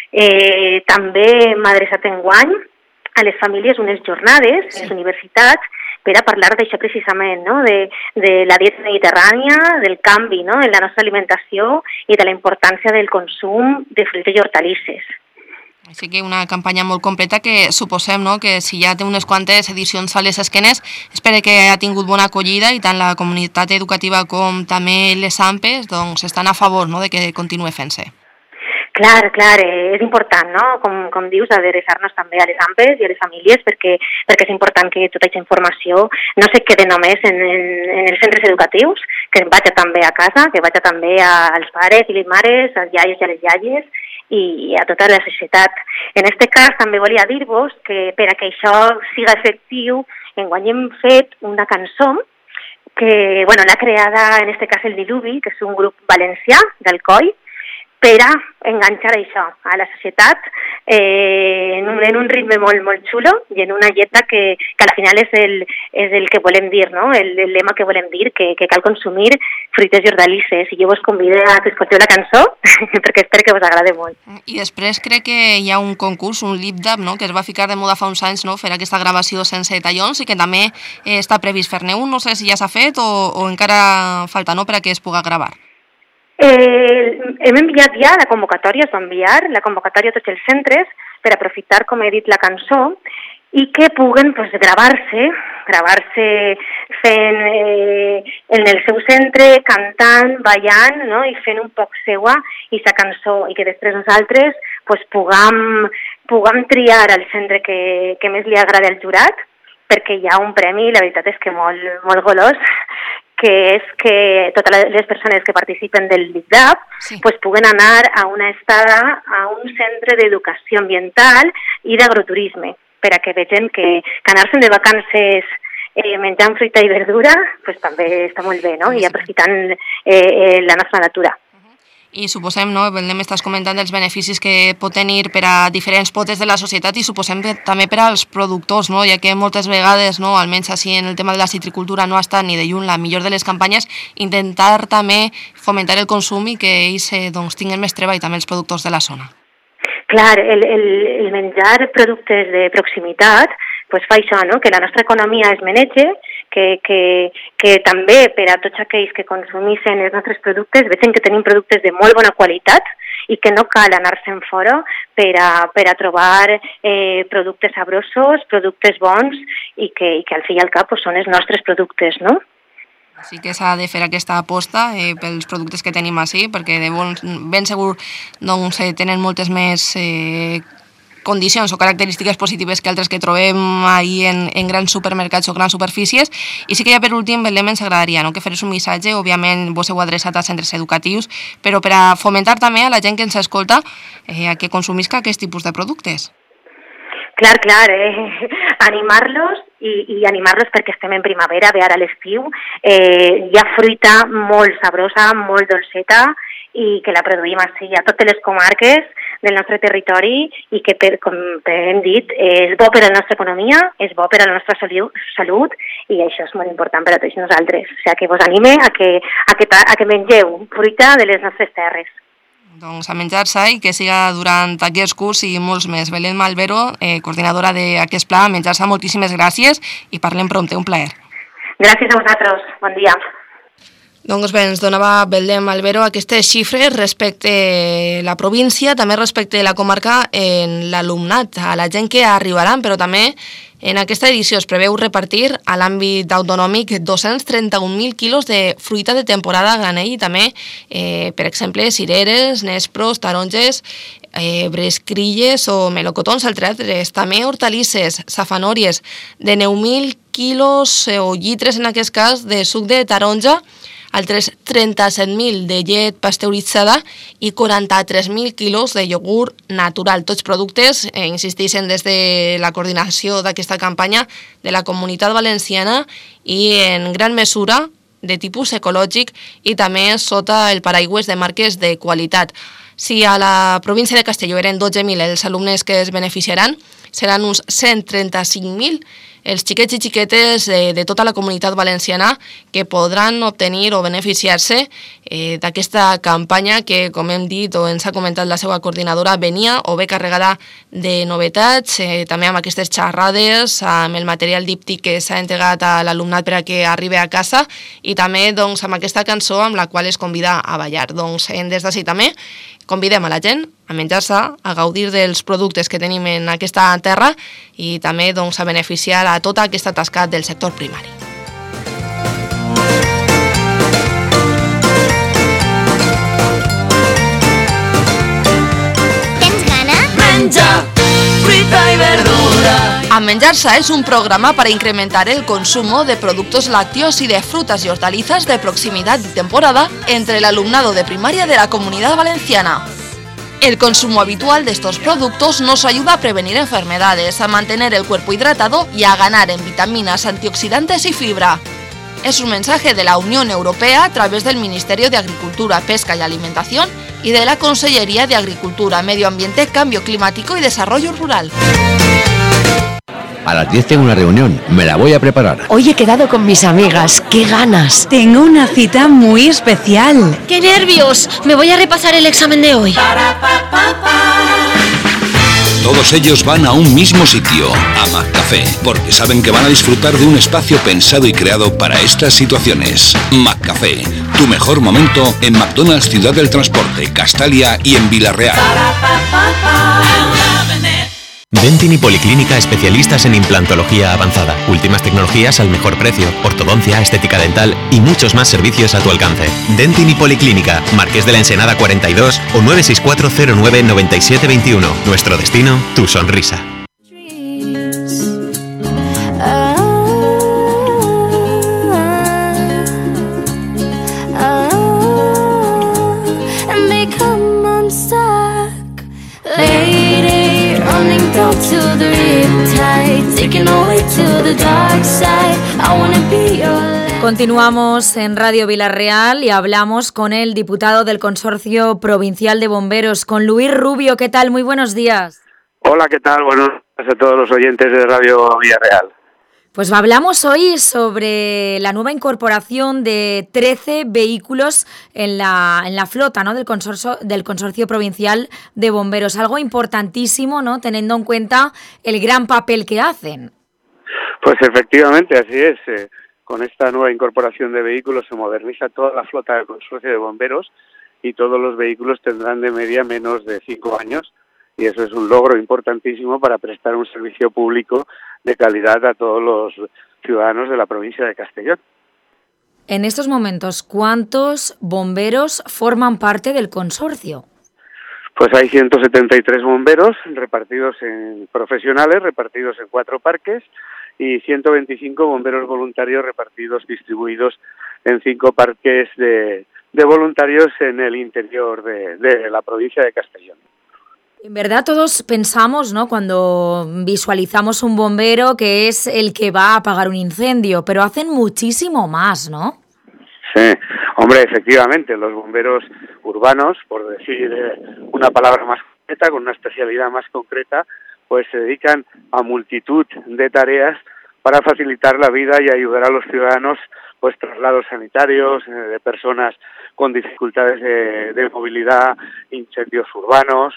Eh, també m'ha adreçat enguany a les famílies unes jornades, sí, a les universitats, per a parlar d'això precisament, no?, de, de la dieta mediterrània, del canvi, no?, en la nostra alimentació i de la importància del consum de fruites i hortalisses. Així que una campanya molt completa que suposem, no?, que si ja té unes quantes edicions a les esquenes, espero que ha tingut bona acollida i tant la comunitat educativa com també les A M P E S doncs, estan a favor, no?, de que continuï fent-se. Clar, clar, eh, és important, no?, com, com dius, adreçar-nos també a les A M P E S i a les famílies perquè, perquè és important que tota aquesta informació no se quede només en, en, en els centres educatius, que vagi també a casa, que vagi també als pares i les mares, als iaies i a les iaies, i a tota la societat. En aquest cas també volia dir-vos que per a que això siga efectiu, enguany hem fet una cançó que, bueno, l'ha creada en aquest cas el Diluvi, que és un grup valencià d'Alcoi, per a enganxar això a la societat eh, en, un, en un ritme molt, molt xulo i en una lletra que, que al final és el, és el que volem dir, no? el, el lema que volem dir, que, que cal consumir fruites i hortalisses. I jo vos convido a que escolteu la cançó perquè espero que vos agrade molt. I després crec que hi ha un concurs, un lip-dub, no? que es va ficar de moda fa uns anys, no? fer aquesta gravació sense tallons i que també eh, està previst fer-ne un. No sé si ja s'ha fet o, o encara falta, no?, per a que es pugui gravar. Eh, hem enviat ja la convocatòria, es va enviar la convocatòria a tots els centres per aprofitar, com he dit, la cançó i que puguen pues, gravar-se, gravar-se fent eh, en el seu centre, cantant, ballant, no? i fent un poc seua i sa cançó, i que després nosaltres pues, puguem, puguem triar el centre que, que més li agrada al jurat, perquè hi ha un premi, la veritat és que molt, molt golós, que és que totes les persones que participen del lip-dub sí. pues, puguen anar a una estada a un centre d'educació ambiental i d'agroturisme, per a que vegin que, que anar-se'n de vacances eh, menjant fruita i verdura pues, també està molt bé, no? I aprofitant eh, eh, la nostra natura. I suposem, no, Belém, estàs comentant els beneficis que pot tenir per a diferents potes de la societat i suposem que també per als productors, no? ja que moltes vegades, no, almenys així en el tema de la citricultura no està ni de lluny la millor de les campanyes, intentar també fomentar el consum i que ells eh, doncs, tinguin més treball també els productors de la zona. Clar, el, el, el menjar productes de proximitat pues fa això, no? que la nostra economia es menege, que, que, que també per a tots aquells que consumissin els nostres productes veuen que tenim productes de molt bona qualitat i que no cal anar-se'n fora per a, per a trobar eh, productes sabrosos, productes bons i que, i que al fi i al cap pues, són els nostres productes, no? Així que s'ha de fer aquesta aposta eh, pels productes que tenim així, perquè de bon, ben segur doncs, eh, tenen moltes més eh, condicions o característiques positives que altres que trobem ahí en, en grans supermercats o grans superfícies. I sí que ja per últim, Belém, ens agradaria no? que feres un missatge, òbviament vos heu adreçat a centres educatius, però per a fomentar també a la gent que ens escolta eh, a que consumisca aquest tipus de productes. Clar, clar, eh? animar-los i, i animar-los perquè estem en primavera, ve ara l'estiu, eh, hi ha fruita molt sabrosa, molt dolceta i que la produïm així a totes les comarques del nostre territori i que, per, com hem dit, és bo per a la nostra economia, és bo per a la nostra salut i això és molt important per a tots nosaltres. O sigui, que vos anime a que, a que, a que mengeu fruita de les nostres terres. Doncs a menjar-se i que siga durant aquest curs i molts més. Belém Malvero, eh, coordinadora d'aquest pla, menjar-se, moltíssimes gràcies i parlem prompte, un plaer. Gràcies a vosaltres, bon dia. Doncs bé, ens donava Belém Malvero aquestes xifres respecte a la província, també respecte a la comarca en l'alumnat, a la gent que arribaran, però també en aquesta edició es preveu repartir a l'àmbit autonòmic dos-cents trenta-un mil quilos de fruita de temporada a granell i també, eh, per exemple, cireres, nespros, taronges, eh, brescrilles o melocotons, entre altres. També hortalisses, safanòries, de nou mil quilos eh, o llitres, en aquest cas, de suc de taronja, altres trenta-set mil de llet pasteuritzada i quaranta-tres mil quilos de iogurt natural. Tots productes, eh, insisteixen des de la coordinació d'aquesta campanya de la Comunitat Valenciana i en gran mesura de tipus ecològic i també sota el paraigües de marques de qualitat. Si a la província de Castelló eren dotze mil els alumnes que es beneficiaran, seran uns cent trenta-cinc mil els xiquets i xiquetes de, de tota la comunitat valenciana que podran obtenir o beneficiar-se eh, d'aquesta campanya que, com hem dit o ens ha comentat la seva coordinadora, venia o ve carregada de novetats, eh, també amb aquestes xerrades, amb el material díptic que s'ha entregat a l'alumnat per a que arribi a casa i també doncs, amb aquesta cançó amb la qual es convida a ballar. Doncs des d'ací també convidem a la gent a menjar-se, a gaudir dels productes que tenim en aquesta terra i també doncs, a beneficiar a tota aquesta tasca del sector primari. Tens gana? Menja fruita i verdura. A Menjar-se és un programa para incrementar el consumo de productos lácteos y de frutas y hortalizas de proximidad y temporada entre el alumnado de primaria de la Comunidad Valenciana. El consumo habitual de estos productos nos ayuda a prevenir enfermedades, a mantener el cuerpo hidratado y a ganar en vitaminas, antioxidantes y fibra. Es un mensaje de la Unión Europea a través del Ministerio de Agricultura, Pesca y Alimentación y de la Consellería de Agricultura, Medio Ambiente, Cambio Climático y Desarrollo Rural. A las diez tengo una reunión, me la voy a preparar. Hoy he quedado con mis amigas, qué ganas. Tengo una cita muy especial. ¡Qué nervios! Me voy a repasar el examen de hoy. Todos ellos van a un mismo sitio, a McCafé, porque saben que van a disfrutar de un espacio pensado y creado para estas situaciones. McCafé, tu mejor momento en McDonald's Ciudad del Transporte, Castalia y en Vilarreal. Dentin y Policlínica, especialistas en implantología avanzada, últimas tecnologías al mejor precio, ortodoncia, estética dental y muchos más servicios a tu alcance. Dentin y Policlínica, Marqués de la Ensenada cuarenta y dos o nueve seis cuatro cero nueve nueve siete dos uno. Nuestro destino, tu sonrisa. Continuamos en Radio Vilarreal y hablamos con el diputado del Consorcio Provincial de Bomberos, con Luis Rubio. ¿Qué tal? Muy buenos días. Hola, ¿qué tal? Buenos días a todos los oyentes de Radio Vilarreal. Pues hablamos hoy sobre la nueva incorporación de trece vehículos en la, en la flota, ¿no?, del consorcio, del Consorcio Provincial de Bomberos. Algo importantísimo, ¿no?, teniendo en cuenta el gran papel que hacen. Pues efectivamente, así es. Eh, con esta nueva incorporación de vehículos se moderniza toda la flota del Consorcio de Bomberos y todos los vehículos tendrán de media menos de cinco años. Y eso es un logro importantísimo para prestar un servicio público de calidad a todos los ciudadanos de la provincia de Castellón. En estos momentos, ¿cuántos bomberos forman parte del consorcio? Pues hay ciento setenta y tres bomberos repartidos en profesionales, repartidos en cuatro parques, y ciento veinticinco bomberos voluntarios repartidos, distribuidos en cinco parques de, de voluntarios en el interior de, de la provincia de Castellón. En verdad todos pensamos, ¿no?, cuando visualizamos un bombero, que es el que va a apagar un incendio, pero hacen muchísimo más, ¿no? Sí, hombre, efectivamente, los bomberos urbanos, por decir una palabra más concreta, con una especialidad más concreta, pues se dedican a multitud de tareas para facilitar la vida y ayudar a los ciudadanos, pues traslados sanitarios, eh, de personas con dificultades de, de movilidad, incendios urbanos,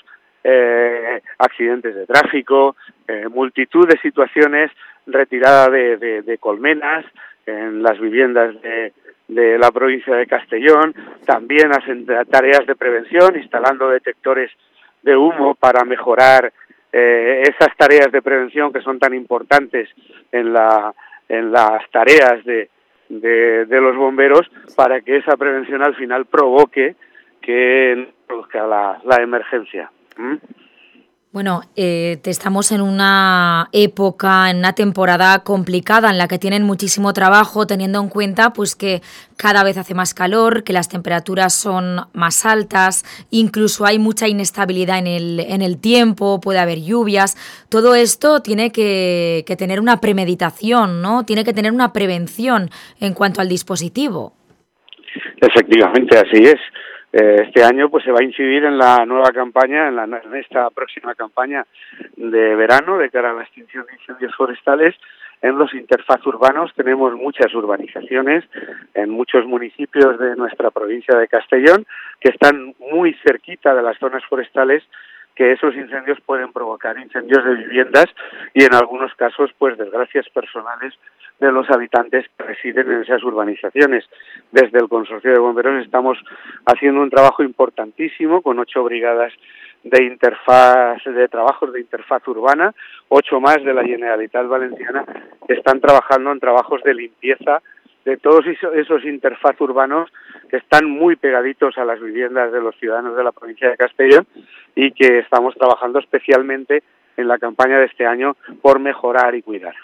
Eh, accidentes de tráfico, eh, multitud de situaciones, retirada de, de, de colmenas en las viviendas de, de la provincia de Castellón. También hacen tareas de prevención, instalando detectores de humo para mejorar eh, esas tareas de prevención que son tan importantes en, la, en las tareas de, de, de los bomberos, para que esa prevención al final provoque que produzca la, la emergencia. ¿Mm? Bueno, eh, estamos en una época, en una temporada complicada en la que tienen muchísimo trabajo, teniendo en cuenta pues que cada vez hace más calor, que las temperaturas son más altas, incluso hay mucha inestabilidad en el, en el tiempo, puede haber lluvias. Todo esto tiene que, que tener una premeditación, ¿no? Tiene que tener una prevención en cuanto al dispositivo. Efectivamente, así es. Este año pues se va a incidir en la nueva campaña, en, la, en esta próxima campaña de verano de cara a la extinción de incendios forestales. En los interfaz urbanos tenemos muchas urbanizaciones en muchos municipios de nuestra provincia de Castellón que están muy cerquita de las zonas forestales, que esos incendios pueden provocar incendios de viviendas y en algunos casos pues desgracias personales de los habitantes que residen en esas urbanizaciones. Desde el Consorcio de Bomberos estamos haciendo un trabajo importantísimo con ocho brigadas de interfaz, de trabajos de interfaz urbana, ocho más de la Generalitat Valenciana, que están trabajando en trabajos de limpieza de todos esos interfaz urbanos que están muy pegaditos a las viviendas de los ciudadanos de la provincia de Castellón y que estamos trabajando especialmente en la campaña de este año por mejorar y cuidar.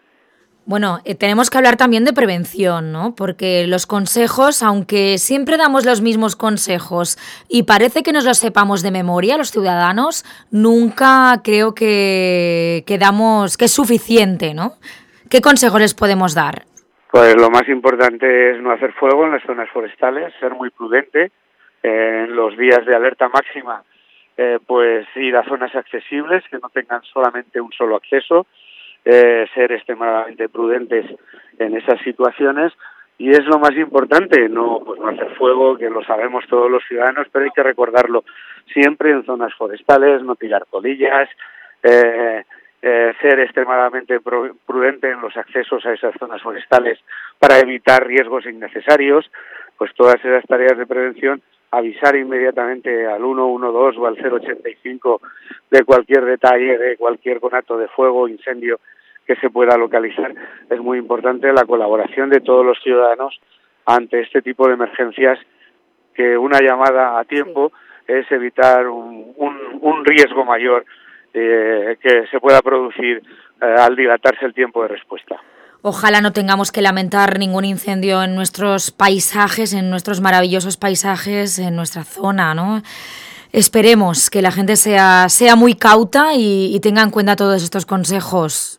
Bueno, eh, tenemos que hablar también de prevención, ¿no? Porque los consejos, aunque siempre damos los mismos consejos y parece que nos los sepamos de memoria los ciudadanos, nunca creo que, que damos, que es suficiente, ¿no? ¿Qué consejos les podemos dar? Pues lo más importante es no hacer fuego en las zonas forestales, ser muy prudente. Eh, en los días de alerta máxima, eh, pues ir a zonas accesibles que no tengan solamente un solo acceso, eh, ser extremadamente prudentes en esas situaciones. Y es lo más importante, no, pues no hacer fuego, que lo sabemos todos los ciudadanos, pero hay que recordarlo siempre en zonas forestales, no tirar colillas, eh, eh, ser extremadamente prudente en los accesos a esas zonas forestales para evitar riesgos innecesarios, pues todas esas tareas de prevención, avisar inmediatamente al uno uno dos o al cero ochenta y cinco de cualquier detalle, de cualquier conato de fuego o incendio que se pueda localizar. Es muy importante la colaboración de todos los ciudadanos ante este tipo de emergencias, que una llamada a tiempo sí. es evitar un, un, un riesgo mayor eh, que se pueda producir eh, al dilatarse el tiempo de respuesta. Ojalá no tengamos que lamentar ningún incendio en nuestros paisajes, en nuestros maravillosos paisajes, en nuestra zona, ¿no? Esperemos que la gente sea, sea muy cauta y, y tenga en cuenta todos estos consejos.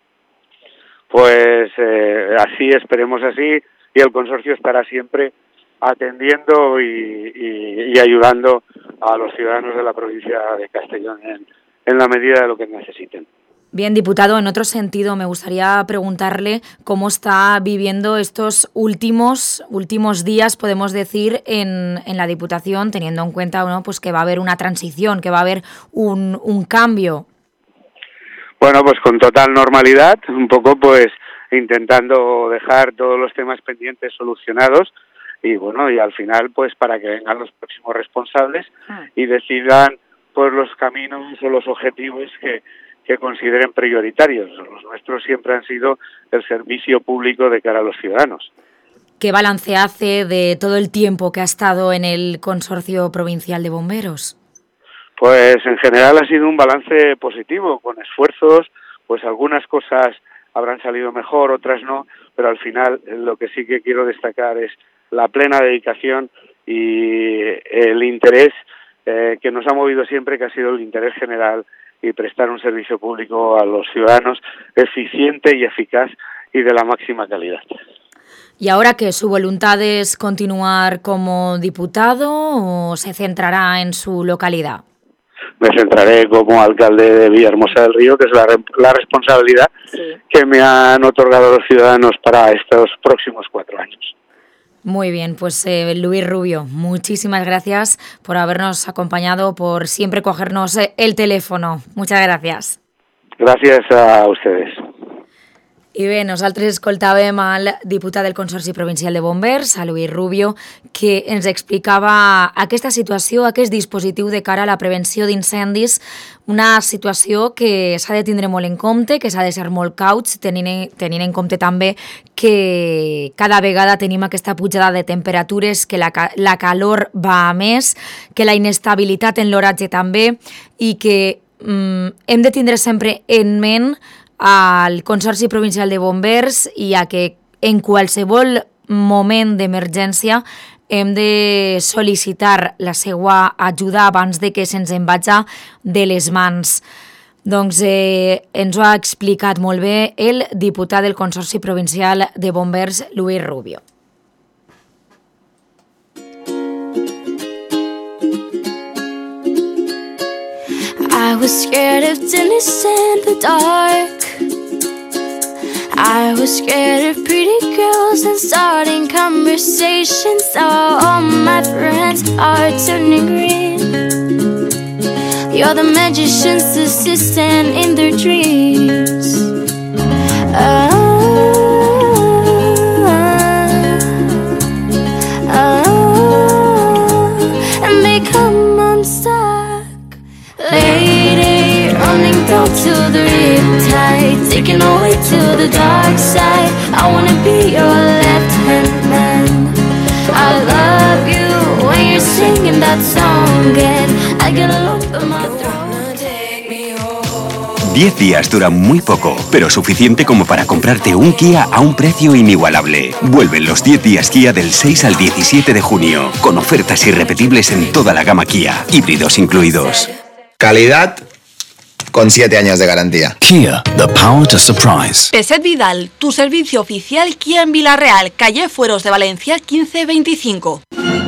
Pues eh, así, esperemos así, y el consorcio estará siempre atendiendo y, y, y ayudando a los ciudadanos de la provincia de Castellón en, en la medida de lo que necesiten. Bien, diputado, en otro sentido me gustaría preguntarle cómo está viviendo estos últimos últimos días, podemos decir, en, en la Diputación, teniendo en cuenta, ¿no?, pues que va a haber una transición, que va a haber un, un cambio. Bueno, pues con total normalidad, un poco pues intentando dejar todos los temas pendientes solucionados y bueno, y al final pues para que vengan los próximos responsables y decidan pues los caminos o los objetivos que, que consideren prioritarios. Los nuestros siempre han sido el servicio público de cara a los ciudadanos. ¿Qué balance hace de todo el tiempo que ha estado en el Consorcio Provincial de Bomberos? Pues en general ha sido un balance positivo, con esfuerzos, pues algunas cosas habrán salido mejor, otras no, pero al final lo que sí que quiero destacar es la plena dedicación y el interés eh, que nos ha movido siempre, que ha sido el interés general y prestar un servicio público a los ciudadanos eficiente y eficaz y de la máxima calidad. ¿Y ahora qué? ¿Su voluntad es continuar como diputado o se centrará en su localidad? Me centraré como alcalde de Villahermosa del Río, que es la, la responsabilidad sí. que me han otorgado los ciudadanos para estos próximos cuatro años. Muy bien, pues eh, Luis Rubio, muchísimas gracias por habernos acompañado, por siempre cogernos el teléfono. Muchas gracias. Gràcies a ustedes. I bé, nosaltres escoltàvem al diputat del Consorci Provincial de Bombers, a Luis Rubio, que ens explicava aquesta situació, aquest dispositiu de cara a la prevenció d'incendis, una situació que s'ha de tindre molt en compte, que s'ha de ser molt cauts, tenint, tenint en compte també que cada vegada tenim aquesta pujada de temperatures, que la, la calor va a més, que la inestabilitat en l'oratge també, i que mm, hem de tindre sempre en ment al Consorci Provincial de Bombers i a que en qualsevol moment d'emergència hem de sol·licitar la seva ajuda abans de que se'ns en vagi de les mans. Doncs eh, ens ho ha explicat molt bé el diputat del Consorci Provincial de Bombers, Luis Rubio. I was scared of Dennis in the dark. I was scared of pretty girls and starting conversations. Now all my friends are turning green. You're the magician's assistant in their dreams. Oh, oh, and they come unstuck. Lady, running down to the riptide, taking away to the dark side. I wanna be your left-hand man. I love you when you're singing that song, and I get a lump in my throat. Diez días duran muy poco, pero suficiente como para comprarte un Kia a un precio inigualable. Vuelven los diez días Kia del seis al diecisiete de junio, con ofertas irrepetibles en toda la gama Kia, híbridos incluidos. Calidad con siete años de garantía. Kia, the power to surprise. Peset Vidal, tu servicio oficial Kia en Villarreal, calle Fueros de Valencia quince veinticinco.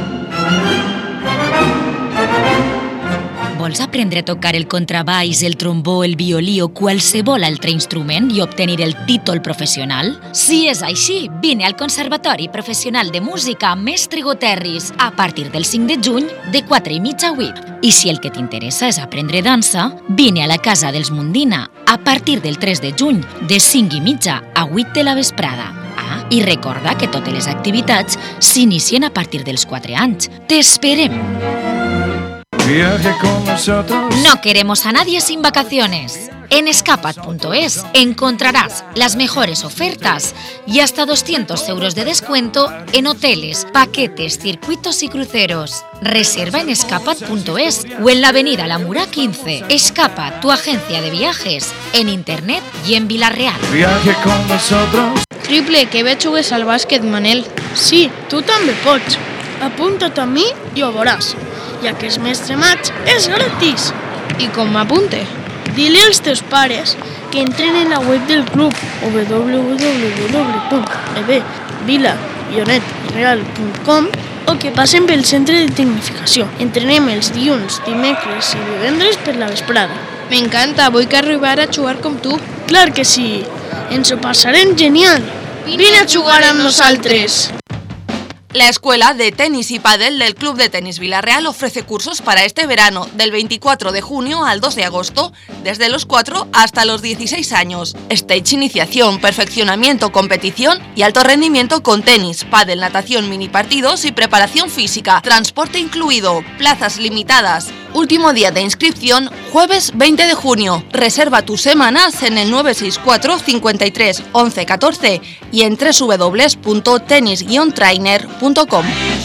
Vols aprendre a tocar el contrabaix, el trombó, el violí o qualsevol altre instrument i obtenir el títol professional? Si és així, vine al Conservatori Professional de Música Mestre Goterris a partir del cinc de juny de quatre i mitja a vuit. I si el que t'interessa és aprendre dansa, vine a la Casa dels Mundina a partir del tres de juny de cinc i mitja a vuit de la vesprada. Ah, i recorda que totes les activitats s'inicien a partir dels quatre anys. T'esperem! Viaje con nosotros. No queremos a nadie sin vacaciones. En escapat punto es encontrarás las mejores ofertas y hasta doscientos euros de descuento en hoteles, paquetes, circuitos y cruceros. Reserva en escapat punto es o en la avenida La Mura quince. Escapat, tu agencia de viajes, en internet y en Villarreal. Viaje con nosotros. Triple, que bé jugues al bàsquet, Manel. Sí, tu també pots. Apunta't a mi i ho veuràs. Ja que és mestre maig, és gratis. I com m'apunte? Dile als teus pares que entren en la web del club w w w punt e b vila guionet real punt com o que passen pel centre de tecnificació. Entrenem els dilluns, dimecres i divendres per la vesprada. M'encanta, vull que arribar a jugar com tu. Clar que sí, ens ho passarem genial. Vine a jugar amb nosaltres. La Escuela de Tenis y Pádel del Club de Tenis Villarreal ofrece cursos para este verano, del veinticuatro de junio al dos de agosto, desde los cuatro hasta los dieciséis años. Stage iniciación, perfeccionamiento, competición y alto rendimiento con tenis, pádel, natación, mini partidos y preparación física. Transporte incluido, plazas limitadas. Último día de inscripción, jueves veinte de junio. Reserva tus semanas en el nueve seis cuatro, cincuenta y tres, once, catorce y en w w w punto tenis guion trainer punto com.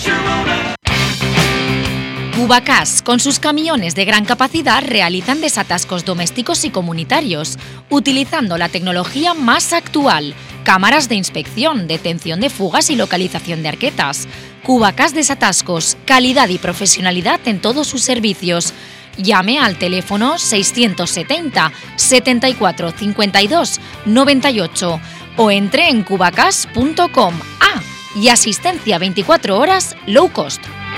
Cubacas, con sus camiones de gran capacidad, realizan desatascos domésticos y comunitarios, utilizando la tecnología más actual, cámaras de inspección, detención de fugas y localización de arquetas. Cubacas Desatascos, calidad y profesionalidad en todos sus servicios. Llame al teléfono seiscientos setenta, setenta y cuatro, cincuenta y dos, noventa y ocho o entre en cubacas punto com. Ah, y asistencia veinticuatro horas low cost.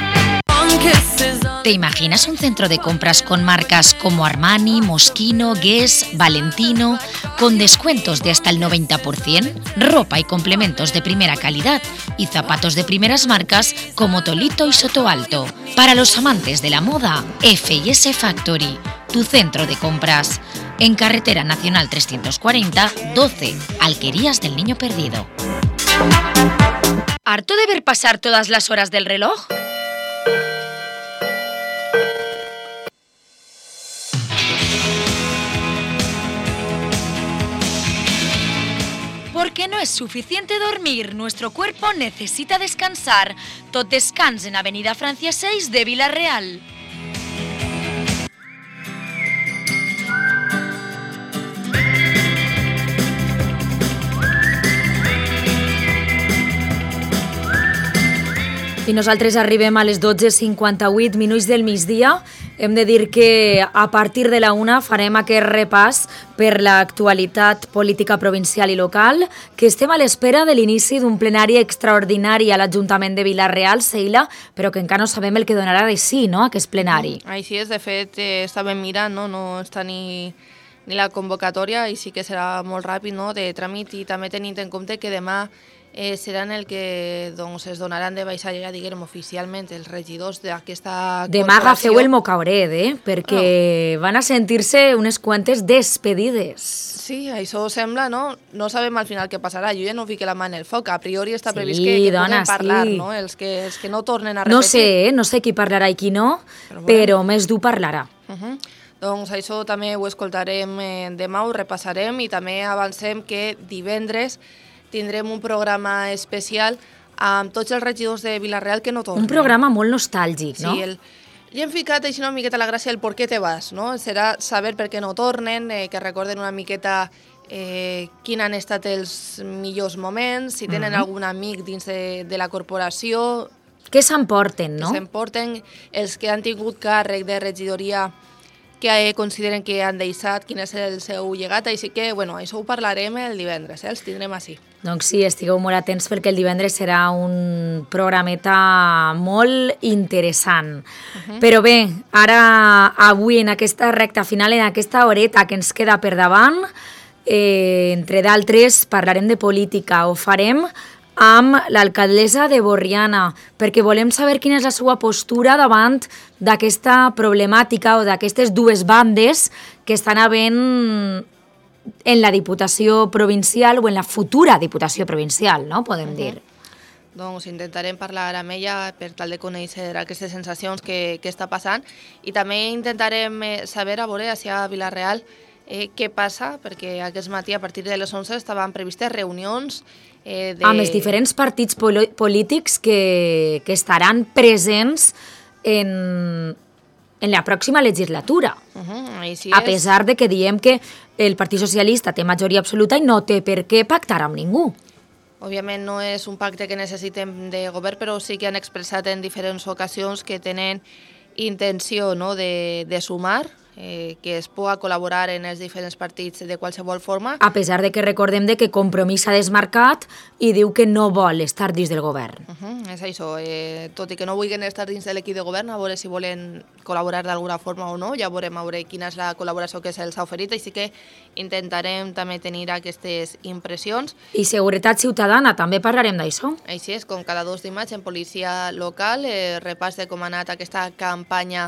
¿Te imaginas un centro de compras con marcas como Armani, Moschino, Guess, Valentino, con descuentos de hasta el noventa por ciento, ropa y complementos de primera calidad y zapatos de primeras marcas como Tolito y Soto Alto? Para los amantes de la moda, F y S Factory, tu centro de compras. En Carretera Nacional trescientos cuarenta, doce, Alquerías del Niño Perdido. ¿Harto de ver pasar todas las horas del reloj? Porque no es suficiente dormir, nuestro cuerpo necesita descansar. Tot Descans en Avenida Francia seis de Villarreal. I nosaltres arribem a les dotze cinquanta-vuit minuts del migdia. Hem de dir que a partir de la una farem aquest repàs per l'actualitat política provincial i local, que estem a l'espera de l'inici d'un plenari extraordinari a l'Ajuntament de Vila-real, Seila, però que encara no sabem el que donarà de sí, no?, aquest plenari. Mm, així és, de fet, eh, estàvem mirant, no, no està ni, ni la convocatòria i sí que serà molt ràpid, no?, de tràmit, i també tenint en compte que demà Eh, seran el que doncs, es donaran de baixa, ja diguem oficialment, els regidors d'aquesta corporació. Demà agafeu el mocauret, eh? perquè oh. van a sentir-se unes quantes despedides. Sí, això sembla, no? No sabem al final què passarà. Jo ja no fique la mà en el foc. A priori està sí, previst que, que dona, puguin parlar, sí. no? Els que, els que no tornen a repetir. No sé, eh? no sé qui parlarà i qui no, però, bueno. però més dur parlarà. Uh -huh. Doncs això també ho escoltarem eh, demà, ho repassarem i també avancem que divendres tindrem un programa especial amb tots els regidors de Vila-real que no tornen. Un programa molt nostàlgic, no? Sí, el... li hem ficat així una miqueta la gràcia el per què te vas, no? Serà saber per què no tornen, eh, que recorden una miqueta eh, quins han estat els millors moments, si tenen uh-huh. algun amic dins de, de la corporació... Què s'emporten, no? Que s'emporten els que han tingut càrrec de regidoria que consideren que han deixat, quin és el seu llegat, així que, bueno, això ho parlarem el divendres, eh? Els tindrem així. Doncs sí, estigueu molt atents perquè el divendres serà un programeta molt interessant. Uh-huh. Però bé, ara, avui, en aquesta recta final, en aquesta horeta que ens queda per davant, eh, entre d'altres, parlarem de política. Ho farem amb l'alcaldessa de Borriana, perquè volem saber quina és la seva postura davant d'aquesta problemàtica o d'aquestes dues bandes que estan havent en la Diputació Provincial o en la futura Diputació Provincial, no? Podem uh-huh. dir. Doncs intentarem parlar amb ella per tal de conèixer aquestes sensacions que, que està passant i també intentarem saber, a veure, si a Vila-real eh, què passa, perquè aquest matí a partir de les onze estaven previstes reunions eh, de... amb els diferents partits pol- polítics que, que estaran presents en... en la pròxima legislatura, uh-huh, així a és. pesar de que diem que el Partit Socialista té majoria absoluta i no té per què pactar amb ningú. Òbviament no és un pacte que necessitem de govern, però sí que han expressat en diferents ocasions que tenen intenció, no, de, de sumar, eh, que es pugui col·laborar en els diferents partits de qualsevol forma. A pesar de que recordem de que Compromís s'ha desmarcat i diu que no vol estar dins del govern. Uh-huh, és això, eh, tot i que no vulguin estar dins de l'equip de govern, a veure si volen col·laborar d'alguna forma o no, ja veurem a veure quina és la col·laboració que se'ls ha oferit, així que intentarem també tenir aquestes impressions. I seguretat ciutadana, també parlarem d'això. Així és, com cada dos dimarts en policia local, eh, repàs de com ha anat aquesta campanya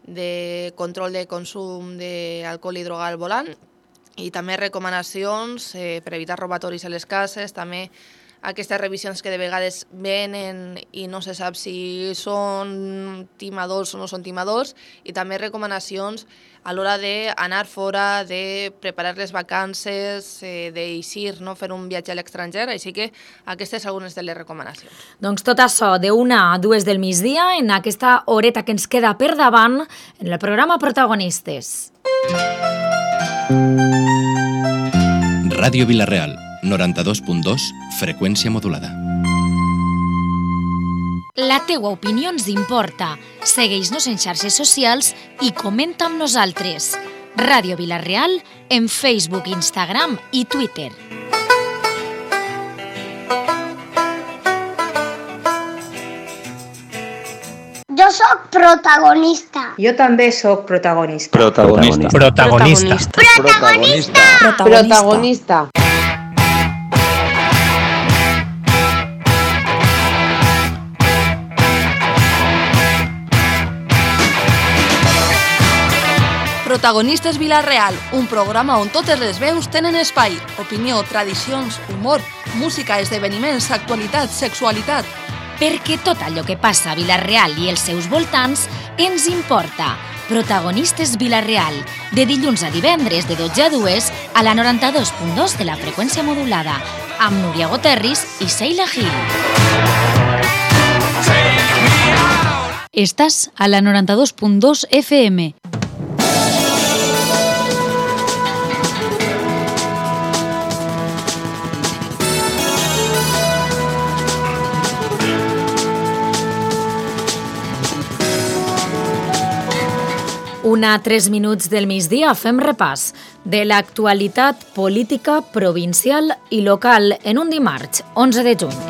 de control de consum d'alcohol i droga al volant i també recomanacions eh, per evitar robatoris a les cases, també aquestes revisions que de vegades venen i no se sap si són timadors o no són timadors i també recomanacions a l'hora d'anar fora, de preparar les vacances, eh, d'eixir, no? Fer un viatge a l'estranger, així que aquestes són algunes de les recomanacions. Doncs tot això, de una a dues del migdia, en aquesta horeta que ens queda per davant, en el programa Protagonistes. Ràdio Vila-real, noranta-dos punt dos, freqüència modulada. La teua opinió ens importa. Segueix-nos en xarxes socials i comenta amb nosaltres. Ràdio Vila-real en Facebook, Instagram i Twitter. Jo sóc protagonista. Jo també sóc protagonista. Protagonista. Protagonista. Protagonista. Protagonista. Protagonistes Vila-real, un programa on totes les veus tenen espai. Opinió, tradicions, humor, música, esdeveniments, actualitat, sexualitat. Perquè tot allò que passa a Vila-real i els seus voltants ens importa. Protagonistes Vila-real, de dilluns a divendres de dotze a dues a la noranta-dos punt dos de la freqüència modulada, amb Núria Goterris i Sheila Gil. Estàs a la noranta-dos punt dos F M. Una a tres minuts del migdia fem repàs de l'actualitat política provincial i local en un dimarts, onze de juny.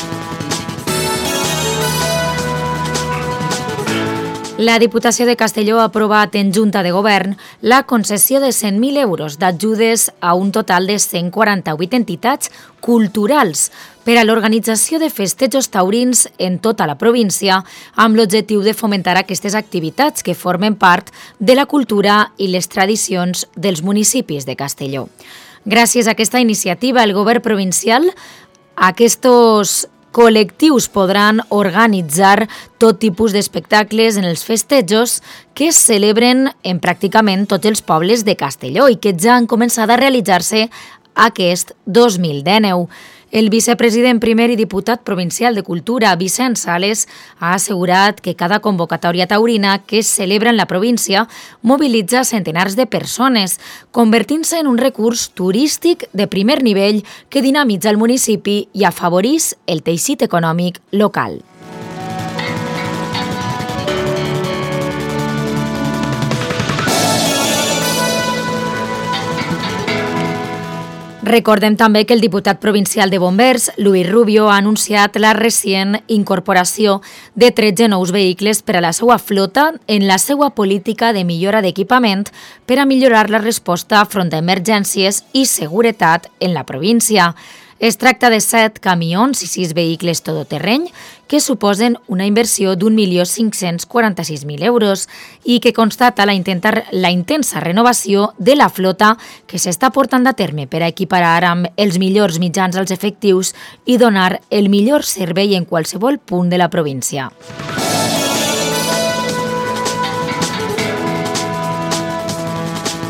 La Diputació de Castelló ha aprovat en Junta de Govern la concessió de cent mil euros d'ajudes a un total de cent quaranta-vuit entitats culturals per a l'organització de festejos taurins en tota la província amb l'objectiu de fomentar aquestes activitats que formen part de la cultura i les tradicions dels municipis de Castelló. Gràcies a aquesta iniciativa, el govern provincial, aquests col·lectius podran organitzar tot tipus d'espectacles en els festejos que es celebren en pràcticament tots els pobles de Castelló i que ja han començat a realitzar-se aquest dos mil dinou. El vicepresident primer i diputat provincial de Cultura, Vicent Sales, ha assegurat que cada convocatòria taurina que es celebra en la província mobilitza centenars de persones, convertint-se en un recurs turístic de primer nivell que dinamitza el municipi i afavorís el teixit econòmic local. Recordem també que el diputat provincial de Bombers, Luis Rubio, ha anunciat la recient incorporació de tretze nous vehicles per a la seva flota en la seva política de millora d'equipament per a millorar la resposta front a emergències i seguretat en la província. Es tracta de set camions i sis vehicles todoterreny que suposen una inversió d'un milió cinc-cents quaranta-sis mil euros i que constata la, intentar, la intensa renovació de la flota que s'està portant a terme per a equiparar amb els millors mitjans als efectius i donar el millor servei en qualsevol punt de la província.